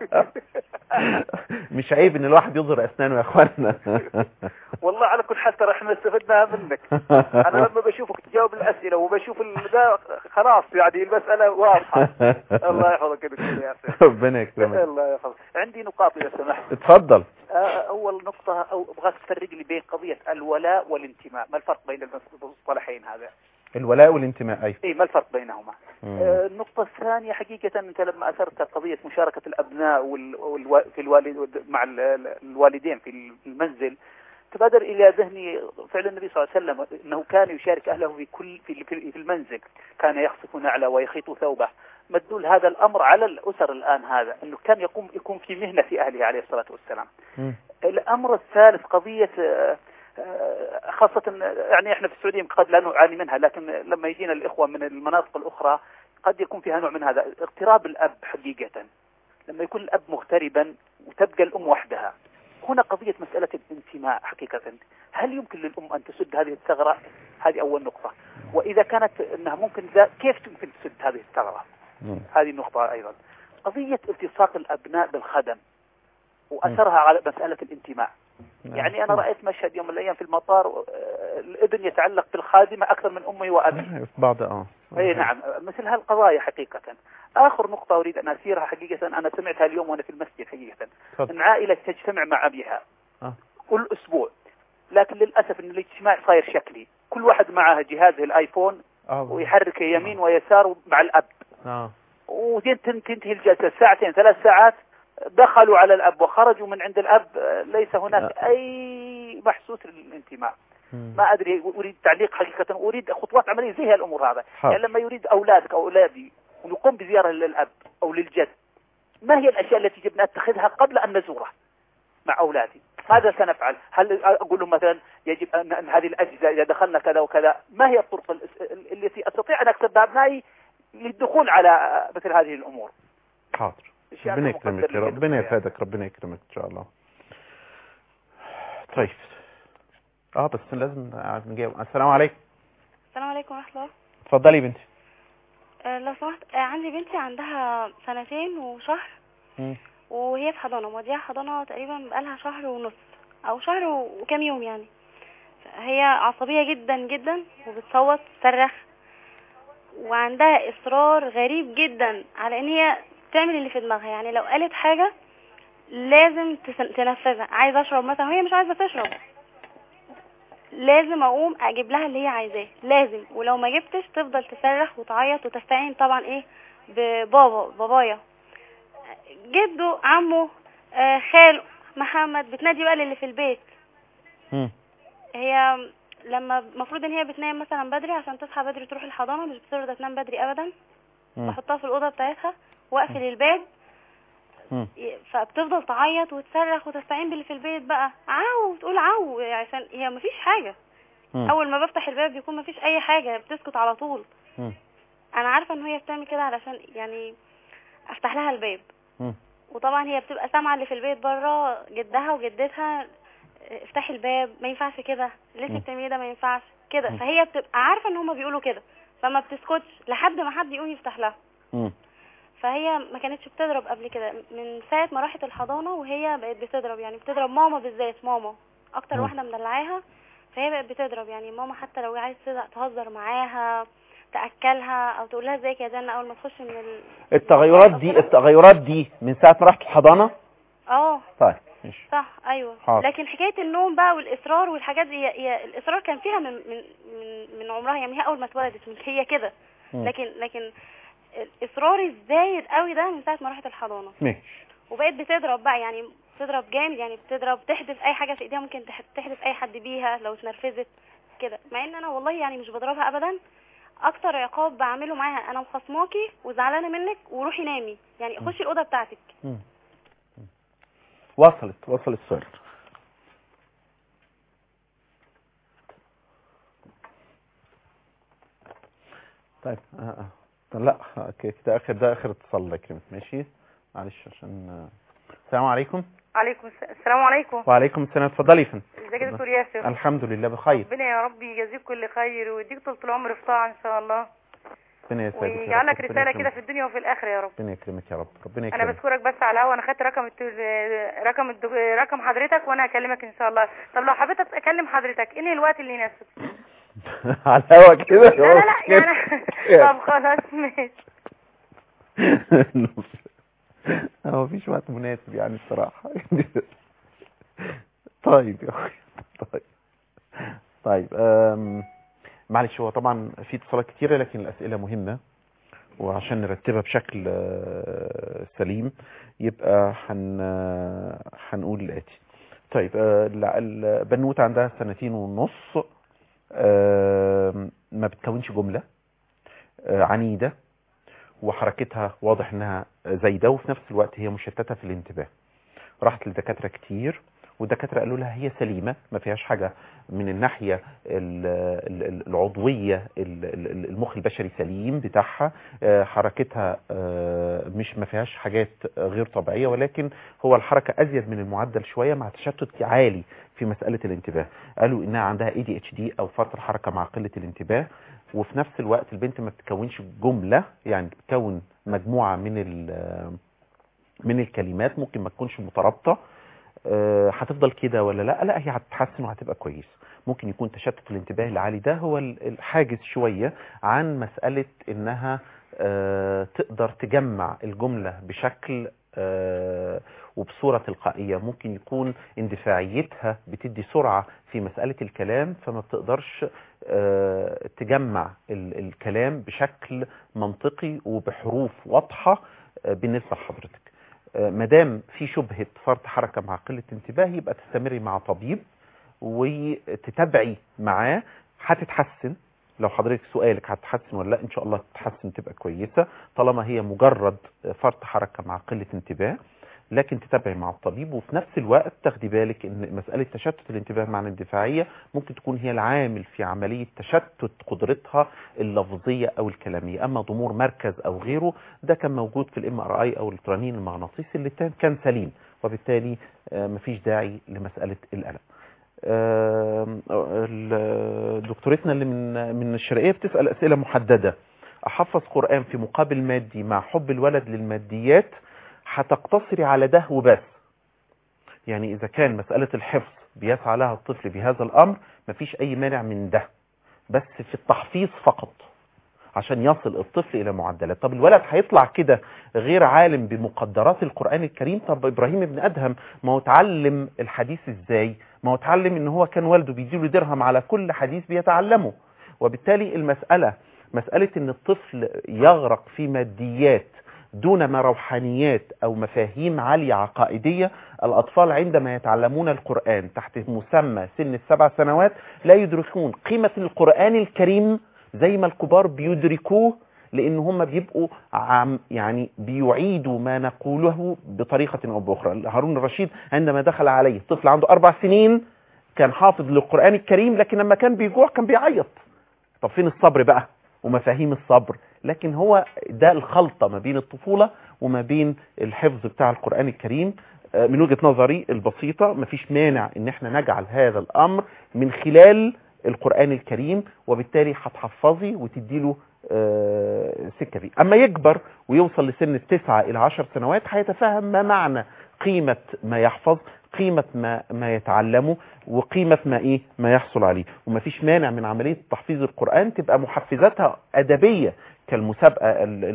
مش عيب ان الواحد يظهر اسنانه يا اخوانا. والله على كل حال ترى احنا استفدناها منك. انا لما بشوفك تجاوب الاسئله وبشوف ذا خلاص يعني المساله واضحه. الله يحفظك يا دكتور ياسر. ربنا يكرمك. الله يحفظك. عندي نقاط اذا سمحت. اتفضل. اول نقطه او ابغاك تفرق لي بين قضيه الولاء والانتماء، ما الفرق بين المصطلحين هذا؟ الولاء والانتماء اي اي ما الفرق بينهما؟ آه النقطة الثانية حقيقة انت لما اثرت قضية مشاركة الابناء وال... والو... في الوالد مع الوالدين في المنزل، تبادر الى ذهني فعل النبي صلى الله عليه وسلم انه كان يشارك اهله في كل في في المنزل، كان يخصف نعله ويخيط ثوبه. مدلول هذا الامر على الاسر الان هذا انه كان يقوم يكون في مهنة في اهله عليه الصلاة والسلام. م. الامر الثالث قضية خاصة يعني احنا في السعودية قد لا نعاني منها، لكن لما يجينا الإخوة من المناطق الأخرى قد يكون فيها نوع من هذا اغتراب الأب حقيقة. لما يكون الأب مغتربا وتبقى الأم وحدها، هنا قضية مسألة الانتماء حقيقة. هل يمكن للأم أن تسد هذه الثغرة؟ هذه أول نقطة. وإذا كانت أنها ممكن كيف يمكن تسد هذه الثغرة؟ هذه النقطة أيضا. قضية التصاق الأبناء بالخدم وأثرها على مسألة الانتماء. يعني أنا رأيت مشهد يوم من الأيام في المطار، الابن يتعلق بالخادمة أكثر من أمه وأبيه في بعض آه أي نعم، مثل هالقضايا حقيقة. آخر نقطة أريد أن أسيرها حقيقة، أنا سمعتها اليوم وأنا في المسجد حقيقة، أن عائلة تجتمع مع أبيها آه. كل أسبوع، لكن للأسف أن الاجتماع صاير شكلي، كل واحد معه جهازه الآيفون آه. ويحرك يمين آه. ويسار مع الأب آه. وزين تنتهي الجلسة ساعتين ثلاث ساعات، دخلوا على الأب وخرجوا من عند الأب، ليس هناك أي محسوس للانتماء. ما أدري، أريد تعليق حقيقة، أريد خطوات عملية زي هالأمور هذا. يعني لما يريد أولادك أو أولادي ونقوم بزيارة للأب أو للجد، ما هي الأشياء التي يجب أن نتخذها قبل أن نزوره مع أولادي؟ ماذا سنفعل؟ هل أقول لهم مثلا يجب أن هذه الأجهزة إذا دخلنا كذا وكذا؟ ما هي الطرق التي أستطيع أن أكسب أبنائي للدخول على مثل هذه الأمور؟ حاضر. ربنا يكرمك يا رب، ربنا يفادك، ربنا يكرمك ان شاء الله. طيب اه بس لازم نجاوب. السلام عليكم. السلام عليكم ورحمه الله. اتفضلي بنتي. أه لو سمحت، أه عندي بنتي عندها سنتين وشهر م. وهي في حضانه، موديها حضانه تقريبا بقالها شهر ونص او شهر وكام يوم يعني. هي عصبيه جدا جدا وبتصوت تصرخ، وعندها اصرار غريب جدا على ان هي تعمل اللي في دماغها. يعني لو قالت حاجة لازم تنفذها. عايزة اشرب مثلا وهي مش عايزة تشرب، لازم اقوم اجيب لها اللي هي عايزاه، لازم. ولو ما جبتش تفضل تصرخ وتعيط وتستعين طبعا ايه ببابا بابايا جده عمه آه خال محمد، بتنادي بقى اللي في البيت. م. هي لما المفروض ان هي بتنام مثلا بدري عشان تصحى بدري تروح الحضانة، مش بترضى تنام بدري ابدا. م. بحطها في الأوضة بتاعتها واقفل الباب، م. فبتفضل تعيط وتصرخ وتستعين باللي في البيت بقى، عاو وتقول عاو عشان هي مفيش حاجة. م. اول ما بفتح الباب بيكون مفيش اي حاجة، بتسكت على طول. م. انا عارفة ان هي بتعمل كده علشان يعني افتح لها الباب. م. وطبعا هي بتبقى سامعة اللي في البيت بره، جدها وجدتها افتحي الباب، ما ينفعش كده، اللي انت بتعمليه ده ما ينفعش كده. م. فهي بتبقى عارفة ان هما بيقولوا كده، فما بتسكتش لحد ما حد يقوم يفتح لها. م. فهي ما كانتش بتضرب قبل كده، من ساعة ما راحت الحضانة وهي بقت بتضرب، يعني بتضرب ماما بالذات، ماما اكتر م. واحدة مدلعاها، فهي بقت بتضرب. يعني ماما حتى لو عايز تهزر معاها تأكلها او تقول لها ازيك يا جنة اول ما تخش من ال... التغيرات دي التغيرات دي من ساعة ما راحت الحضانة. اه طيب صح ايوه. حاضر. لكن حكاية النوم بقى والاصرار والحاجات دي، هي الاصرار كان فيها من من من, من عمرها، يعني هي اول ما اتولدت مش هي كده، لكن لكن الاصرار الزايد قوي ده من ساعه ما راحت الحضانه. ماشي. وبقت بتضرب بقى، يعني بتضرب جامد، يعني بتضرب تحدف اي حاجه في ايديها، ممكن تحدف اي حد بيها لو اتنرفزت كده، مع ان انا والله يعني مش بضربها ابدا. اكتر عقاب بعمله معاها انا مخصماكي وزعلانه منك وروحي نامي، يعني خشي الاوضه بتاعتك. م. وصلت وصل السؤال. طيب اه اه لا كده اخر ده اخر اتصال لك، ماشي معلش عشان. السلام عليكم. عليكم السلام عليكم. وعليكم السلام. اتفضلي يا فندم. ازيك يا دكتور ياسر؟ الحمد لله بخير. ربنا يا رب يجازيك كل خير ويديك طول العمر في طاعه ان شاء الله. ربنا يسعدك يا رب. ويجعلك ربنا رساله يكرمك. كده في الدنيا وفي الاخره يا رب. ربنا يكرمك يا رب. ربنا انا يكرمك. بشكرك بس على الهوا، انا خدت رقم الت- رقم الدك- رقم حضرتك وانا هكلمك ان شاء الله. طب لو حبيت اكلم حضرتك انهي الوقت اللي يناسب؟ على الهوا كده. لا لا لا يعني طب خلاص ماشي. هو مفيش وقت مناسب يعني الصراحة. طيب يا اخي. طيب طيب أم... معلش، هو طبعا في اتصالات كتيرة لكن الأسئلة مهمة، وعشان نرتبها بشكل آه، سليم يبقى هن هنقول الآتي. طيب آه، البنوتة عندها سنتين ونص، آه، ما بتكونش جملة، آه، عنيدة، وحركتها واضح انها زايدة، وفي نفس الوقت هي مشتتة في الانتباه. راحت لدكاترة كتير والدكاترة قالوا لها هي سليمة، ما فيهاش حاجة من الناحية العضوية، المخ البشري سليم بتاعها، حركتها مش ما فيهاش حاجات غير طبيعية، ولكن هو الحركة أزيد من المعدل شوية مع تشتت عالي في مسألة الانتباه. قالوا إنها عندها إيه دي إتش دي أو فرط الحركة مع قلة الانتباه، وفي نفس الوقت البنت ما بتكونش جملة، يعني بتكون مجموعة من من الكلمات ممكن ما تكونش مترابطة. أه هتفضل كده ولا لا؟ لا، هي هتتحسن وهتبقى كويس. ممكن يكون تشتت الانتباه العالي ده هو الحاجز شوية عن مسألة انها أه تقدر تجمع الجملة بشكل أه وبصورة تلقائية. ممكن يكون اندفاعيتها بتدي سرعة في مسألة الكلام، فما بتقدرش أه تجمع الكلام بشكل منطقي وبحروف واضحة أه بالنسبة لحضرتك. مدام في شبهة فرط حركة مع قلة انتباه يبقى تستمري مع طبيب وتتابعي معاه، هتتحسن. لو حضرتك سؤالك هتتحسن ولا لا، ان شاء الله تتحسن تبقى كويسة طالما هي مجرد فرط حركة مع قلة انتباه، لكن تتابعي مع الطبيب. وفي نفس الوقت تاخدي بالك ان مسألة تشتت الانتباه مع الاندفاعية ممكن تكون هي العامل في عملية تشتت قدرتها اللفظية او الكلامية. اما ضمور مركز او غيره ده كان موجود في الام ار اي او الترانين المغناطيسي اللي كان سليم، وبالتالي مفيش داعي لمسألة القلق. دكتورتنا اللي من من الشرقية بتسأل اسئلة محددة. احفظ قرآن في مقابل مادي مع حب الولد للماديات، هتقتصري على ده وبس. يعني إذا كان مسألة الحفظ بيسعى لها الطفل بهذا الأمر مفيش أي مانع من ده، بس في التحفيظ فقط عشان يصل الطفل إلى معدلات. طب الولد هيطلع كده غير عالم بمقدرات القرآن الكريم؟ طب إبراهيم ابن أدهم ما هو اتعلم الحديث إزاي؟ ما هو اتعلم إن هو كان والده بيديله درهم على كل حديث بيتعلمه. وبالتالي المسألة مسألة إن الطفل يغرق في ماديات دون ما روحانيات أو مفاهيم عالية عقائدية. الأطفال عندما يتعلمون القرآن تحت مسمى سن السبع سنوات لا يدركون قيمة القرآن الكريم زي ما الكبار بيدركوه، لأن هم بيبقوا عم يعني بيعيدوا ما نقوله بطريقة أو بأخرى. هارون الرشيد عندما دخل عليه طفل عنده أربع سنين كان حافظ للقرآن الكريم، لكن لما كان بيجوع كان بيعيط. طب فين الصبر بقى ومفاهيم الصبر؟ لكن هو ده الخلطة ما بين الطفولة وما بين الحفظ بتاع القرآن الكريم. من وجهة نظري البسيطة مفيش مانع ان احنا نجعل هذا الامر من خلال القرآن الكريم، وبالتالي هتحفظي وتديله سكة فيه. اما يكبر ويوصل لسن التسعة الى عشر سنوات هيتفهم ما معنى قيمة ما يحفظ، قيمة ما, ما يتعلمه، وقيمة ما ايه ما يحصل عليه. ومفيش مانع من عملية تحفيظ القرآن تبقى محفزاتها أدبية كالمسابقة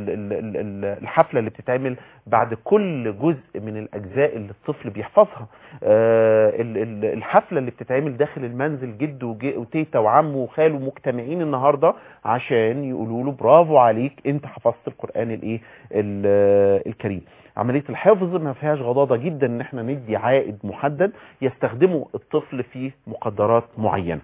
الحفلة اللي بتتعمل بعد كل جزء من الأجزاء اللي الطفل بيحفظها، الحفلة اللي بتتعمل داخل المنزل جد وتيتا وعمه وخاله مجتمعين النهاردة عشان يقولوا له برافو عليك انت حفظت القرآن الايه الكريم. عملية الحفظ ما فيهاش غضاضة جدا ان احنا ندي عائد محدد يستخدمه الطفل في مقدرات معينة.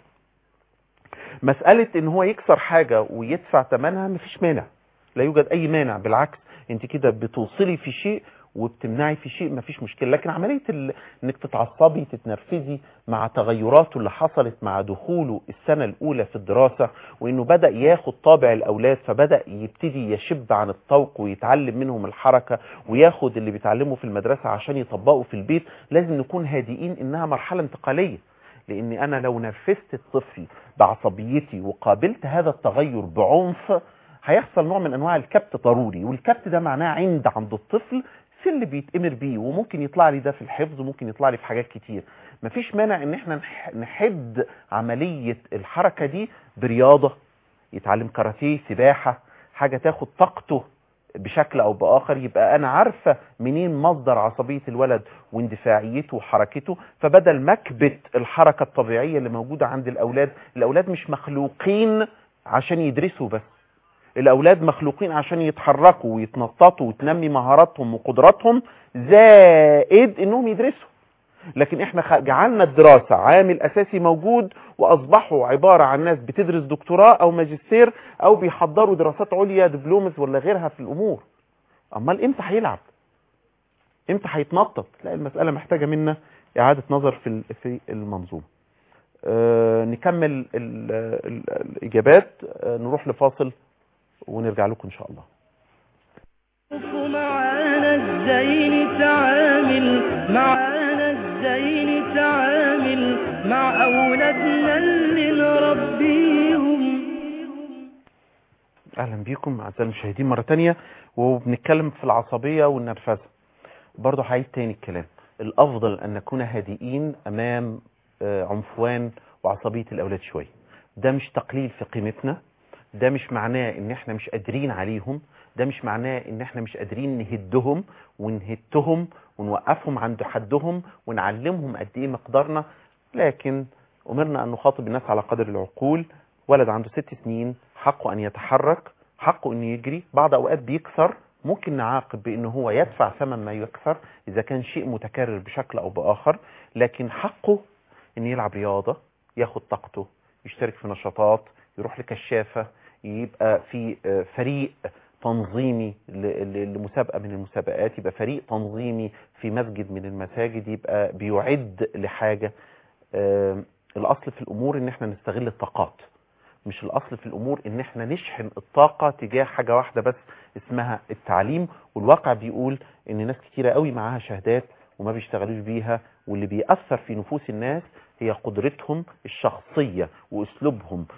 مسألة ان هو يكسر حاجة ويدفع ثمنها مفيش مانع، لا يوجد اي مانع، بالعكس انت كده بتوصلي في شيء وبتمنعي في شيء، مفيش مشكلة. لكن عملية ال... انك تتعصبي تتنرفزي مع تغيراته اللي حصلت مع دخوله السنة الاولى في الدراسة، وانه بدأ ياخد طابع الاولاد فبدأ يبتدي يشب عن الطوق ويتعلم منهم الحركة وياخد اللي بيتعلمه في المدرسة عشان يطبقه في البيت، لازم نكون هادئين انها مرحلة انتقالية. لاني انا لو نرفزت الطفل بعصبيتي وقابلت هذا التغير بعنف هيحصل نوع من انواع الكبت ضروري، والكبت ده معناه عند عند الطفل في اللي بيتأمر بيه، وممكن يطلع لي ده في الحفظ وممكن يطلع لي في حاجات كتير. مفيش مانع ان احنا نحد عملية الحركة دي برياضة، يتعلم كاراتيه، سباحة، حاجة تاخد طاقته بشكل او باخر، يبقى انا عارفة منين مصدر عصبية الولد واندفاعيته وحركته. فبدل ما اكبت الحركة الطبيعية اللي موجودة عند الاولاد، الاولاد مش مخلوقين عشان يدرسوا بس، الاولاد مخلوقين عشان يتحركوا ويتنططوا وتنمي مهاراتهم وقدراتهم زائد انهم يدرسوا. لكن احنا جعلنا الدراسة عامل اساسي موجود، واصبحوا عبارة عن ناس بتدرس دكتوراه او ماجستير او بيحضروا دراسات عليا دبلومز ولا غيرها في الامور. امال امتى هيلعب؟ امتى هيتنطط؟ لا، المسألة محتاجة منا اعادة نظر في في المنظومة. أه نكمل ال ال الاجابات. أه نروح لفاصل ونرجع لكم ان شاء الله. معانا ازاي نتعامل معانا ازاي نتعامل مع اولادنا اللي نربيهم. اهلا بيكم اعزائي المشاهدين مرة تانية، وبنتكلم في العصبية والنرفزة. برضو هعيد تاني الكلام، الافضل ان نكون هادئين امام عنفوان وعصبية الاولاد شوية. ده مش تقليل في قيمتنا، ده مش معناه ان احنا مش قادرين عليهم، ده مش معناه ان احنا مش قادرين نهدهم ونهدهم ونوقفهم عند حدهم ونعلمهم قد ايه مقدارنا. لكن امرنا ان نخاطب الناس على قدر العقول. ولد عنده ست سنين حقه ان يتحرك، حقه ان يجري، بعض اوقات بيكسر، ممكن نعاقب بان هو يدفع ثمن ما يكسر اذا كان شيء متكرر بشكل او باخر، لكن حقه ان يلعب رياضة، ياخد طاقته، يشترك في نشاطات، يروح لكشافة، يبقى في فريق تنظيمي لمسابقة من المسابقات، يبقى فريق تنظيمي في مسجد من المساجد، يبقى بيعد لحاجة. الأصل في الأمور إن احنا نستغل الطاقات، مش الأصل في الأمور إن احنا نشحن الطاقة تجاه حاجة واحدة بس اسمها التعليم. والواقع بيقول إن ناس كتيرة قوي معاها شهادات وما بيشتغلوش بيها، واللي بيأثر في نفوس الناس هي قدرتهم الشخصية وأسلوبهم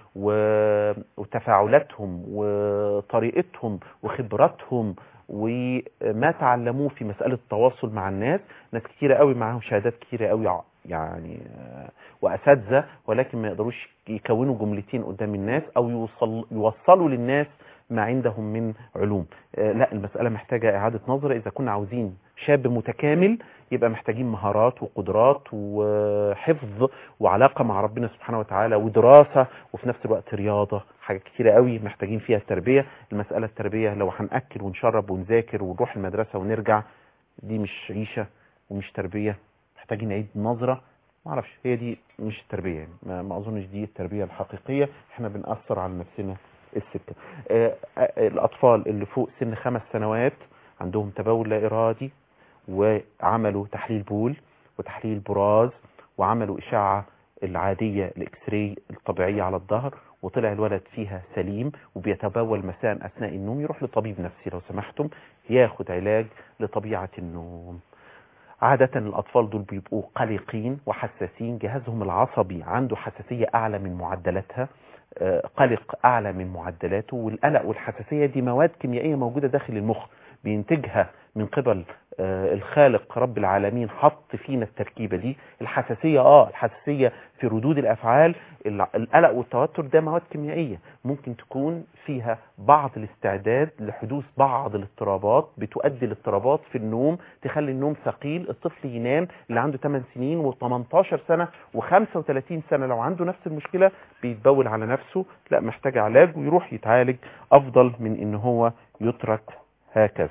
وتفاعلاتهم وطريقتهم وخبراتهم وما تعلموه في مسألة التواصل مع الناس. ناس كتيرة قوي معاهم شهادات كتيرة قوي يعني وأساتذة، ولكن ما يقدروش يكونوا جملتين قدام الناس أو يوصل يوصلوا للناس ما عندهم من علوم. لا، المسألة محتاجة إعادة نظر. إذا كنا عاوزين شاب متكامل يبقى محتاجين مهارات وقدرات وحفظ وعلاقة مع ربنا سبحانه وتعالى ودراسة، وفي نفس الوقت رياضة. حاجات كتيرة قوي محتاجين فيها التربية. المسألة التربية لو هنأكل ونشرب ونذاكر ونروح المدرسة ونرجع، دي مش عيشة ومش تربية. محتاجين نعيد نظرة. ما اعرفش، هي دي مش التربية يعني. ما, ما اظنش دي التربية الحقيقية. احنا بنأثر على نفسنا السكة. آه آه الأطفال اللي فوق سن خمس سنوات عندهم تبول لا إرادي، وعملوا تحليل بول وتحليل براز وعملوا إشاعة العادية الإكسري الطبيعية على الظهر، وطلع الولد فيها سليم وبيتبول مساء أثناء النوم، يروح لطبيب نفسي لو سمحتم، ياخد علاج لطبيعة النوم. عادة الأطفال دول بيبقوا قلقين وحساسين، جهازهم العصبي عنده حساسية أعلى من معدلاتها، قلق أعلى من معدلاته. والقلق والحساسية دي مواد كيميائية موجودة داخل المخ بينتجها من قبل الخالق رب العالمين، حط فينا التركيبة دي. الحساسية اه الحساسية في ردود الأفعال. القلق والتوتر ده مواد كيميائية ممكن تكون فيها بعض الاستعداد لحدوث بعض الاضطرابات، بتؤدي لاضطرابات في النوم تخلي النوم ثقيل. الطفل ينام اللي عنده ثمان سنين وثمانية عشر سنة وخمسة وثلاثين سنة لو عنده نفس المشكلة بيتبول على نفسه، لا محتاج علاج ويروح يتعالج، أفضل من إن هو يترك هكذا.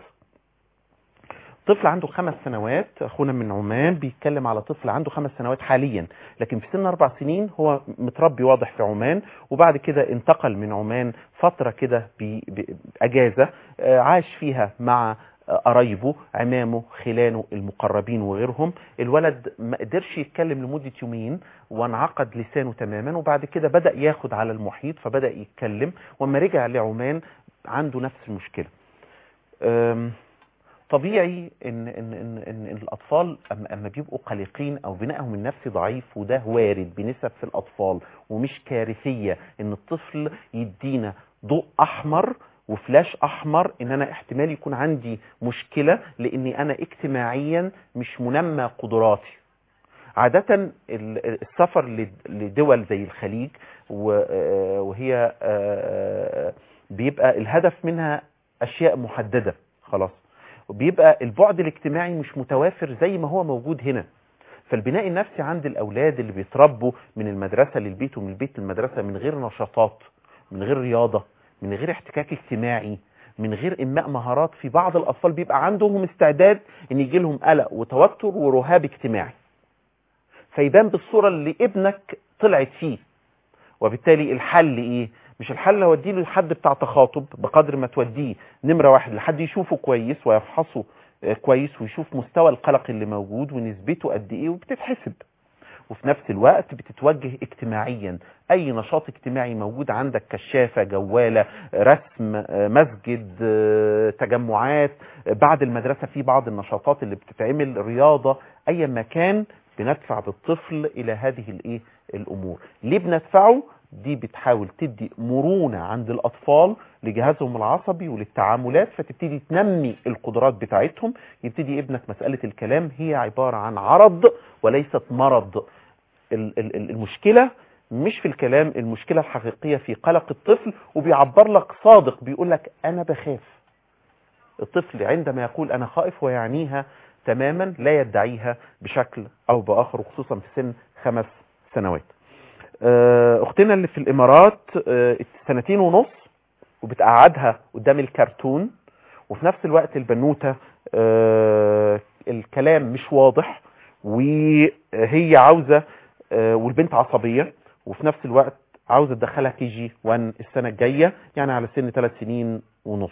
طفل عنده خمس سنوات، اخونا من عمان بيتكلم على طفل عنده خمس سنوات حاليا، لكن في سن اربع سنين هو متربي واضح في عمان، وبعد كده انتقل من عمان فترة كده بأجازة عاش فيها مع قرايبه، عمامه، خلانه المقربين وغيرهم. الولد ما قدرش يتكلم لمدة يومين وانعقد لسانه تماما، وبعد كده بدأ ياخد على المحيط فبدأ يتكلم، وما رجع لعمان عنده نفس المشكلة. طبيعي ان ان ان, إن الاطفال اما بيبقوا قلقين او بنائهم النفسي ضعيف، وده وارد بنسب في الاطفال ومش كارثيه ان الطفل يدينا ضوء احمر وفلاش احمر ان انا احتمال يكون عندي مشكلة لاني انا اجتماعيا مش منمى قدراتي. عادة السفر لدول زي الخليج وهي بيبقى الهدف منها اشياء محددة خلاص، وبيبقى البعد الاجتماعي مش متوافر زي ما هو موجود هنا. فالبناء النفسي عند الاولاد اللي بيتربوا من المدرسة للبيت ومن البيت للمدرسة من غير نشاطات، من غير رياضة، من غير احتكاك اجتماعي، من غير انماء مهارات، في بعض الاطفال بيبقى عندهم استعداد ان يجي لهم قلق وتوتر ورهاب اجتماعي، فيبان بالصورة اللي ابنك طلعت فيه. وبالتالي الحل ايه؟ مش الحل اوديه لحد بتاع تخاطب، بقدر ما توديه نمرة واحد لحد يشوفه كويس ويفحصه كويس ويشوف مستوى القلق اللي موجود ونسبته قد ايه وبتتحسب. وفي نفس الوقت بتتوجه اجتماعيا، اي نشاط اجتماعي موجود عندك، كشافة، جوالة، رسم، مسجد، تجمعات، بعد المدرسة في بعض النشاطات اللي بتتعمل، رياضة، اي مكان بندفع بالطفل الى هذه الايه الامور. ليه بندفعه؟ دي بتحاول تدي مرونة عند الاطفال لجهازهم العصبي وللتعاملات، فتبتدي تنمي القدرات بتاعتهم. يبتدي ابنك مسألة الكلام هي عبارة عن عرض وليست مرض. المشكلة مش في الكلام، المشكلة الحقيقية في قلق الطفل، وبيعبر لك صادق، بيقول لك انا بخاف. الطفل عندما يقول انا خائف ويعنيها تماما، لا يدعيها بشكل او باخر، وخصوصا في سن خمس سنوات. اختنا اللي في الامارات سنتين ونص وبتقعدها قدام الكرتون، وفي نفس الوقت البنوتة الكلام مش واضح وهي عاوزة، والبنت عصبية، وفي نفس الوقت عاوزة تدخلها كي جي وان السنة الجاية، يعني على سن ثلاث سنين ونص.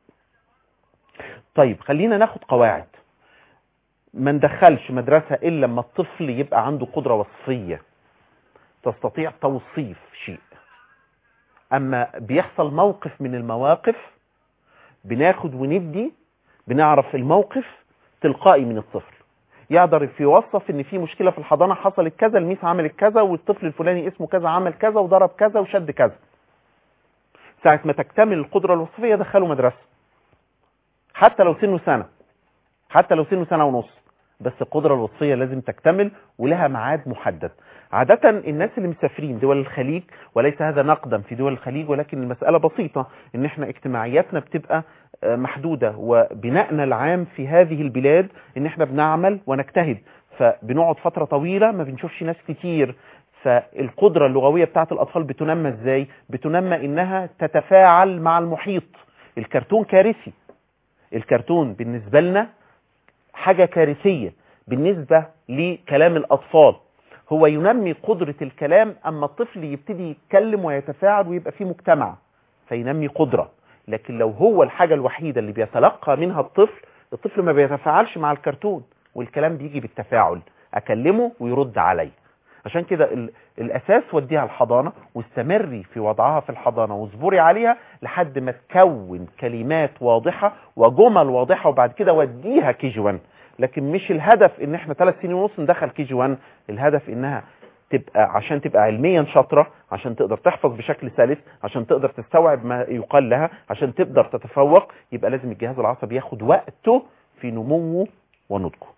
طيب خلينا ناخد قواعد. ما ندخلش مدرسة إلا لما الطفل يبقى عنده قدرة وصفية تستطيع توصيف شيء. أما بيحصل موقف من المواقف بناخد وندي، بنعرف الموقف تلقائي من الطفل، يقدر يوصف ان في مشكلة في الحضانة حصلت كذا، الميس عملت كذا، والطفل الفلاني اسمه كذا عمل كذا وضرب كذا وشد كذا. ساعة ما تكتمل القدرة الوصفية دخله مدرسة، حتى لو سنه سنة، حتى لو سنه سنة ونص، بس القدرة الوصفية لازم تكتمل ولها ميعاد محدد. عادة الناس اللي مسافرين دول الخليج، وليس هذا نقدا في دول الخليج، ولكن المسألة بسيطة، ان احنا اجتماعياتنا بتبقى محدودة، وبناءنا العام في هذه البلاد ان احنا بنعمل ونجتهد، فبنقعد فترة طويلة ما بنشوفش ناس كتير. فالقدرة اللغوية بتاعت الأطفال بتنمى ازاي؟ بتنمى انها تتفاعل مع المحيط. الكرتون كارثي، الكرتون بالنسبة لنا حاجة كارثية بالنسبة لكلام الأطفال. هو ينمي قدرة الكلام، أما الطفل يبتدي يتكلم ويتفاعل ويبقى فيه مجتمع فينمي قدرة. لكن لو هو الحاجة الوحيدة اللي بيتلقى منها الطفل، الطفل ما بيتفاعلش مع الكرتون، والكلام بيجي بالتفاعل، أكلمه ويرد علي. عشان كده الأساس وديها الحضانة، واستمري في وضعها في الحضانة واصبري عليها لحد ما تكون كلمات واضحة وجمل واضحة، وبعد كده وديها كي جي وان. لكن مش الهدف ان احنا ثلاث سنين ونص ندخل كي جي وان، الهدف انها تبقى عشان تبقى علميا شاطرة، عشان تقدر تحفظ بشكل سلس، عشان تقدر تستوعب ما يقال لها، عشان تقدر تتفوق. يبقى لازم الجهاز العصبي ياخد وقته في نموه ونضجه.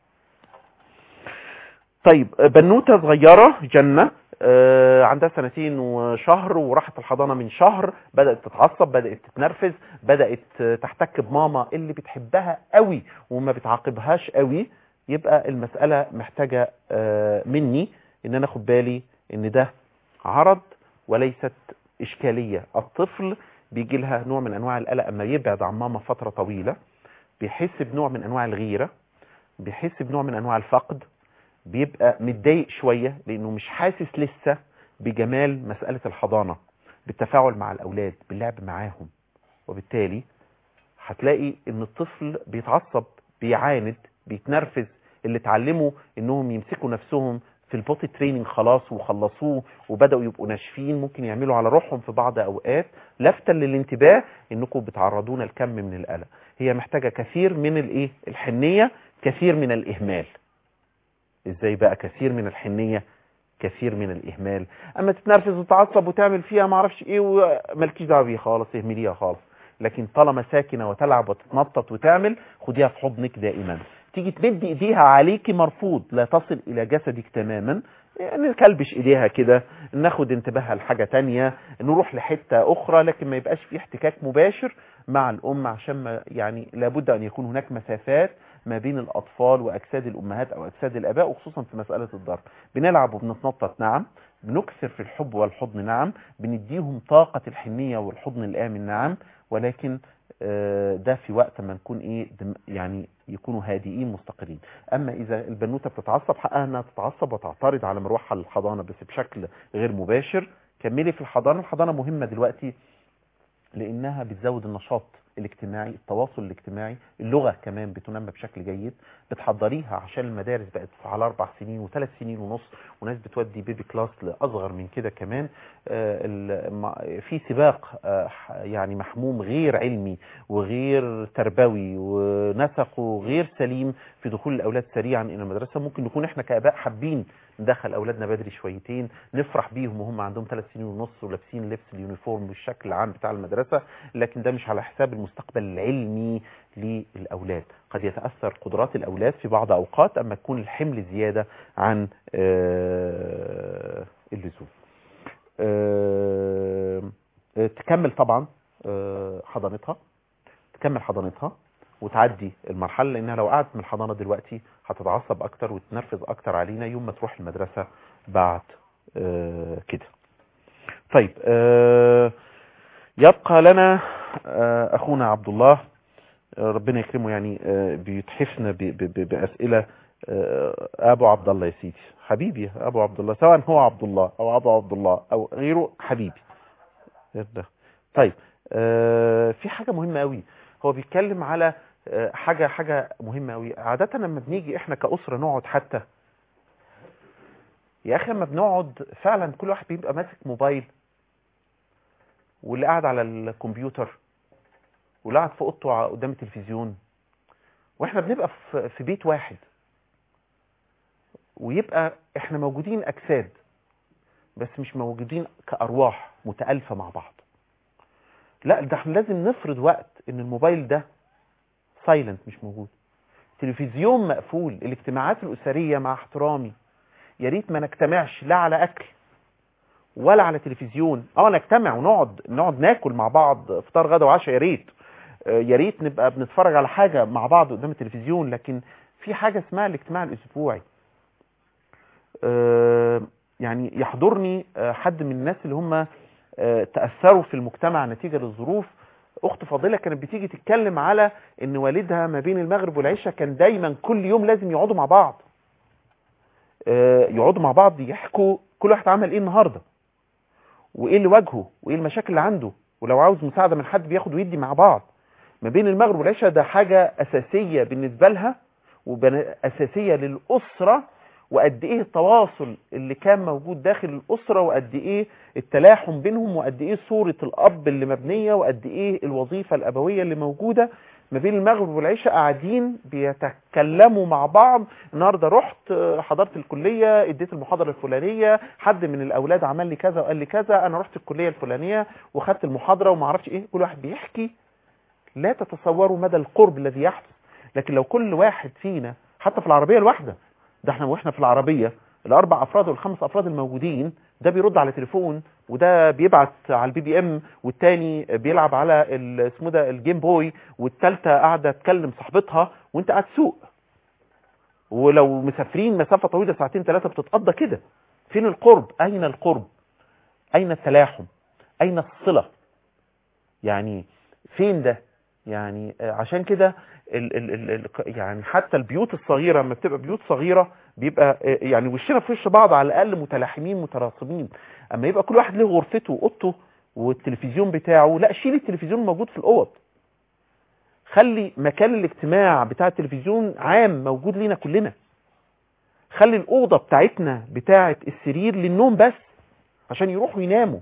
طيب بنوتة صغيرة جنة آه عندها سنتين وشهر، وراحت الحضانة من شهر، بدأت تتعصب، بدأت تتنرفز، بدأت تحتك بماما اللي بتحبها قوي وما بتعاقبهاش قوي. يبقى المسألة محتاجة آه مني ان انا اخد بالي ان ده عرض وليست اشكالية. الطفل بيجي لها نوع من انواع القلق اما يبعد عن ماما فترة طويلة، بيحس بنوع من انواع الغيرة، بيحس بنوع من انواع الفقد، بيبقى متضايق شوية لانه مش حاسس لسه بجمال مسألة الحضانة، بالتفاعل مع الاولاد، باللعب معاهم. وبالتالي هتلاقي ان الطفل بيتعصب، بيعاند، بيتنرفز. اللي اتعلموا انهم يمسكوا نفسهم في البوتي تريننج خلاص وخلصوه وبدأوا يبقوا ناشفين، ممكن يعملوا على روحهم في بعض اوقات. لفتا للانتباه انكم بتعرضون الكم من القلق. هي محتاجة كثير من الايه الحنية، كثير من الاهمال. ازاي بقى كثير من الحنية كثير من الاهمال؟ اما تتنرفز وتعصب وتعمل فيها ما اعرفش ايه ومالكيش دعوه بيها خالص، اهمليها خالص. لكن طالما ساكنة وتلعب وتتنطط وتعمل، خديها في حضنك دائما. تيجي تمد ايديها عليكي مرفوض، لا تصل الى جسدك تماما، يعني نكلبش ايديها كده، ناخد انتباهها لحاجة تانية، نروح لحتة اخرى، لكن ما يبقاش في احتكاك مباشر مع الام، عشان ما يعني لابد ان يكون هناك مسافات ما بين الاطفال واجساد الامهات او اجساد الاباء، وخصوصا في مسألة الضرب. بنلعب وبنتنطط نعم، بنكثر في الحب والحضن نعم، بنديهم طاقة الحنية والحضن الآمن نعم، ولكن ده في وقت ما نكون ايه يعني يكونوا هادئين مستقرين. اما اذا البنوته بتتعصب، حقها انها تتعصب وتعترض على مروحها للحضانه بس بشكل غير مباشر. كملي في الحضانه، الحضانه مهمه دلوقتي لانها بتزود النشاط الاجتماعي، التواصل الاجتماعي، اللغة كمان بتنمى بشكل جيد. بتحضريها عشان المدارس بقت على اربع سنين وثلاث سنين ونص، وناس بتودي بيبي كلاس لاصغر من كده كمان. في سباق يعني محموم غير علمي وغير تربوي ونسقه غير سليم في دخول الاولاد سريعا الى المدرسة. ممكن نكون احنا كاباء حابين ندخل اولادنا بدري شويتين، نفرح بيهم وهم عندهم ثلاث سنين ونص ولابسين لبس اليونيفورم بالشكل العام بتاع المدرسة، لكن ده مش على حساب المستقبل العلمي للاولاد. قد يتاثر قدرات الاولاد في بعض اوقات اما تكون الحمل زياده عن اللزوم. تكمل طبعا حضانتها، تكمل حضانتها وتعدي المرحله، لانها لو قعدت من الحضانه دلوقتي هتتعصب اكتر وتنرفز اكتر علينا يوم ما تروح المدرسه بعد كده. طيب يبقى لنا اخونا عبد الله، ربنا يكرمه، يعني بيتحفنا باسئله. ابو عبد الله يا سيدي، حبيبي ابو عبد الله، سواء هو عبد الله او ابو عبد الله او غيره، حبيبي. طيب في حاجه مهمه قوي، هو بيتكلم على حاجه حاجه مهمه قوي. عاده لما بنيجي احنا كاسره نقعد، حتى يا اخي لما بنقعد فعلا كل واحد بيبقى ماسك موبايل، واللي قاعد على الكمبيوتر، واللي قاعد في اوضته قدام التلفزيون، واحنا بنبقى في بيت واحد، ويبقى احنا موجودين اجساد بس مش موجودين كارواح متالفه مع بعض. لا، ده احنا لازم نفرض وقت ان الموبايل ده سايلنت مش موجود، تلفزيون مقفول، الاجتماعات الاسريه مع احترامي يا ريت ما نجتمعش لا على اكل ولا على تلفزيون. اه نجتمع ونقعد نقعد ناكل مع بعض فطار غدا وعشاء، يا ريت يا ريت نبقى بنتفرج على حاجه مع بعض قدام التلفزيون، لكن في حاجه اسمها الاجتماع الاسبوعي. آه يعني يحضرني حد من الناس اللي هم تاثروا في المجتمع نتيجه للظروف، اخت فاضله كانت بتيجي تتكلم على ان والدها ما بين المغرب والعشاء كان دايما كل يوم لازم يقعدوا مع بعض، آه يقعدوا مع بعض يحكوا كل واحد عمل ايه النهارده، وايه اللي واجهه، وايه المشاكل اللي عنده، ولو عاوز مساعده من حد بياخد ويدي مع بعض ما بين المغرب والعشاء. ده حاجه اساسيه بالنسبه لها واساسيه للاسره، وقد ايه التواصل اللي كان موجود داخل الاسره، وقد ايه التلاحم بينهم، وقد ايه صوره الاب اللي مبنيه، وقد ايه الوظيفه الابويه اللي موجوده ما بين المغرب والعشاء، قاعدين بيتكلموا مع بعض. النهارده رحت حضرت الكليه، اديت المحاضره الفلانيه، حد من الاولاد عمل لي كذا وقال لي كذا، انا رحت الكليه الفلانيه وخدت المحاضره وما اعرفش ايه، كل واحد بيحكي. لا تتصوروا مدى القرب الذي يحدث. لكن لو كل واحد فينا حتى في العربيه الواحده، ده احنا واحنا في العربيه الاربع افراد والخمس افراد الموجودين، ده بيرد على تليفون، وده بيبعت على البي بي ام، والتاني بيلعب على اسمه ده الجيم بوي، والتالتة قاعده تكلم صاحبتها، وانت قاعد تسوق. ولو مسافرين مسافه طويله ساعتين ثلاثه بتتقضى كده. فين القرب؟ اين القرب؟ اين التلاحم؟ اين الصله؟ يعني فين ده؟ يعني عشان كده ال ال ال يعني حتى البيوت الصغيره لما بتبقى بيوت صغيره بيبقى يعني وشنا في وش بعض على الاقل متلاحمين متراصمين. اما يبقى كل واحد له غرفته واوضته والتلفزيون بتاعه، لا، شيل التلفزيون موجود في الاوض، خلي مكان الاجتماع بتاع التلفزيون عام موجود لينا كلنا، خلي الاوضه بتاعتنا بتاعه السرير للنوم بس عشان يروحوا يناموا.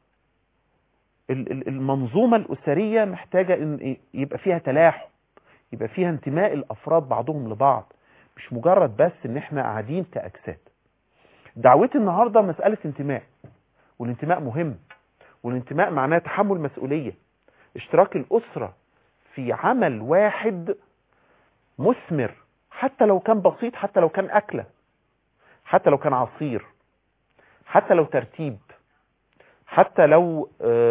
المنظومه الاسريه محتاجه ان يبقى فيها تلاحم، يبقى فيها انتماء الافراد بعضهم لبعض، مش مجرد بس ان احنا قاعدين كاجساد. دعوتي النهارده مساله انتماء، والانتماء مهم، والانتماء معناه تحمل مسؤوليه، اشتراك الأسرة في عمل واحد مثمر، حتى لو كان بسيط، حتى لو كان أكلة، حتى لو كان عصير، حتى لو ترتيب، حتى لو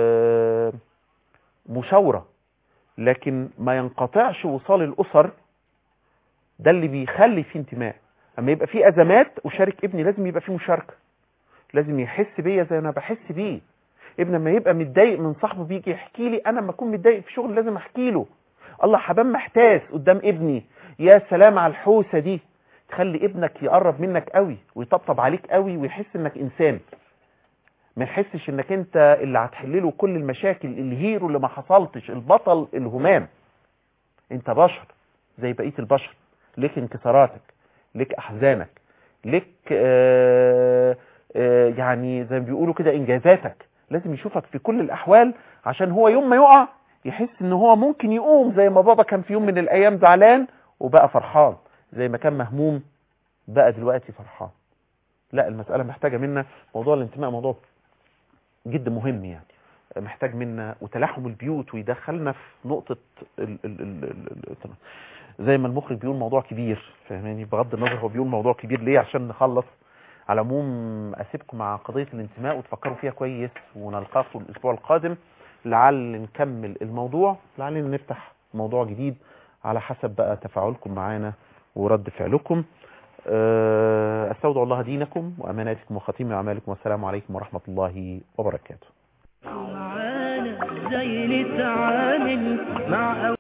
مشاورة، لكن ما ينقطعش وصال الأسر. ده اللي بيخلي فيه انتماء. اما يبقى فيه أزمات أشارك ابني، لازم يبقى فيه مشاركة، لازم يحس بيا زي انا بحس بيه. ابن لما يبقى متضايق من صاحبه بيجي يحكي لي، انا لما اكون متضايق في شغل لازم احكي له. الله حبان محتاس قدام ابني، يا سلام على الحوسه دي، تخلي ابنك يقرب منك قوي ويطبطب عليك قوي ويحس انك انسان، ما يحسش انك انت اللي هتحلله كل المشاكل، الهيرو اللي ما حصلتش، البطل الهمام. انت بشر زي بقيه البشر، ليك انكساراتك، ليك احزانك، ليك آه آه يعني زي ما بيقولوا كده انجازاتك. لازم يشوفك في كل الاحوال، عشان هو يوم ما يقع يحس ان هو ممكن يقوم، زي ما بابا كان في يوم من الايام زعلان وبقى فرحان، زي ما كان مهموم بقى دلوقتي فرحان. لا، المسألة محتاجة منا موضوع الانتماء، موضوع جد مهم يعني، محتاج منا وتلاحم البيوت، ويدخلنا في نقطة ال ال ال ال ال زي ما المخرج بيقول موضوع كبير، فاهماني؟ بغض النظر هو بيقول موضوع كبير ليه، عشان نخلص. على العموم اسيبكم مع قضية الانتماء وتفكروا فيها كويس، ونلقاكم الاسبوع القادم لعل نكمل الموضوع، لعلنا نفتح موضوع جديد على حسب بقى تفاعلكم معانا ورد فعلكم. استودع الله دينكم واماناتكم وخاتم اعمالكم، والسلام عليكم ورحمة الله وبركاته. معانا ازاي نتعامل مع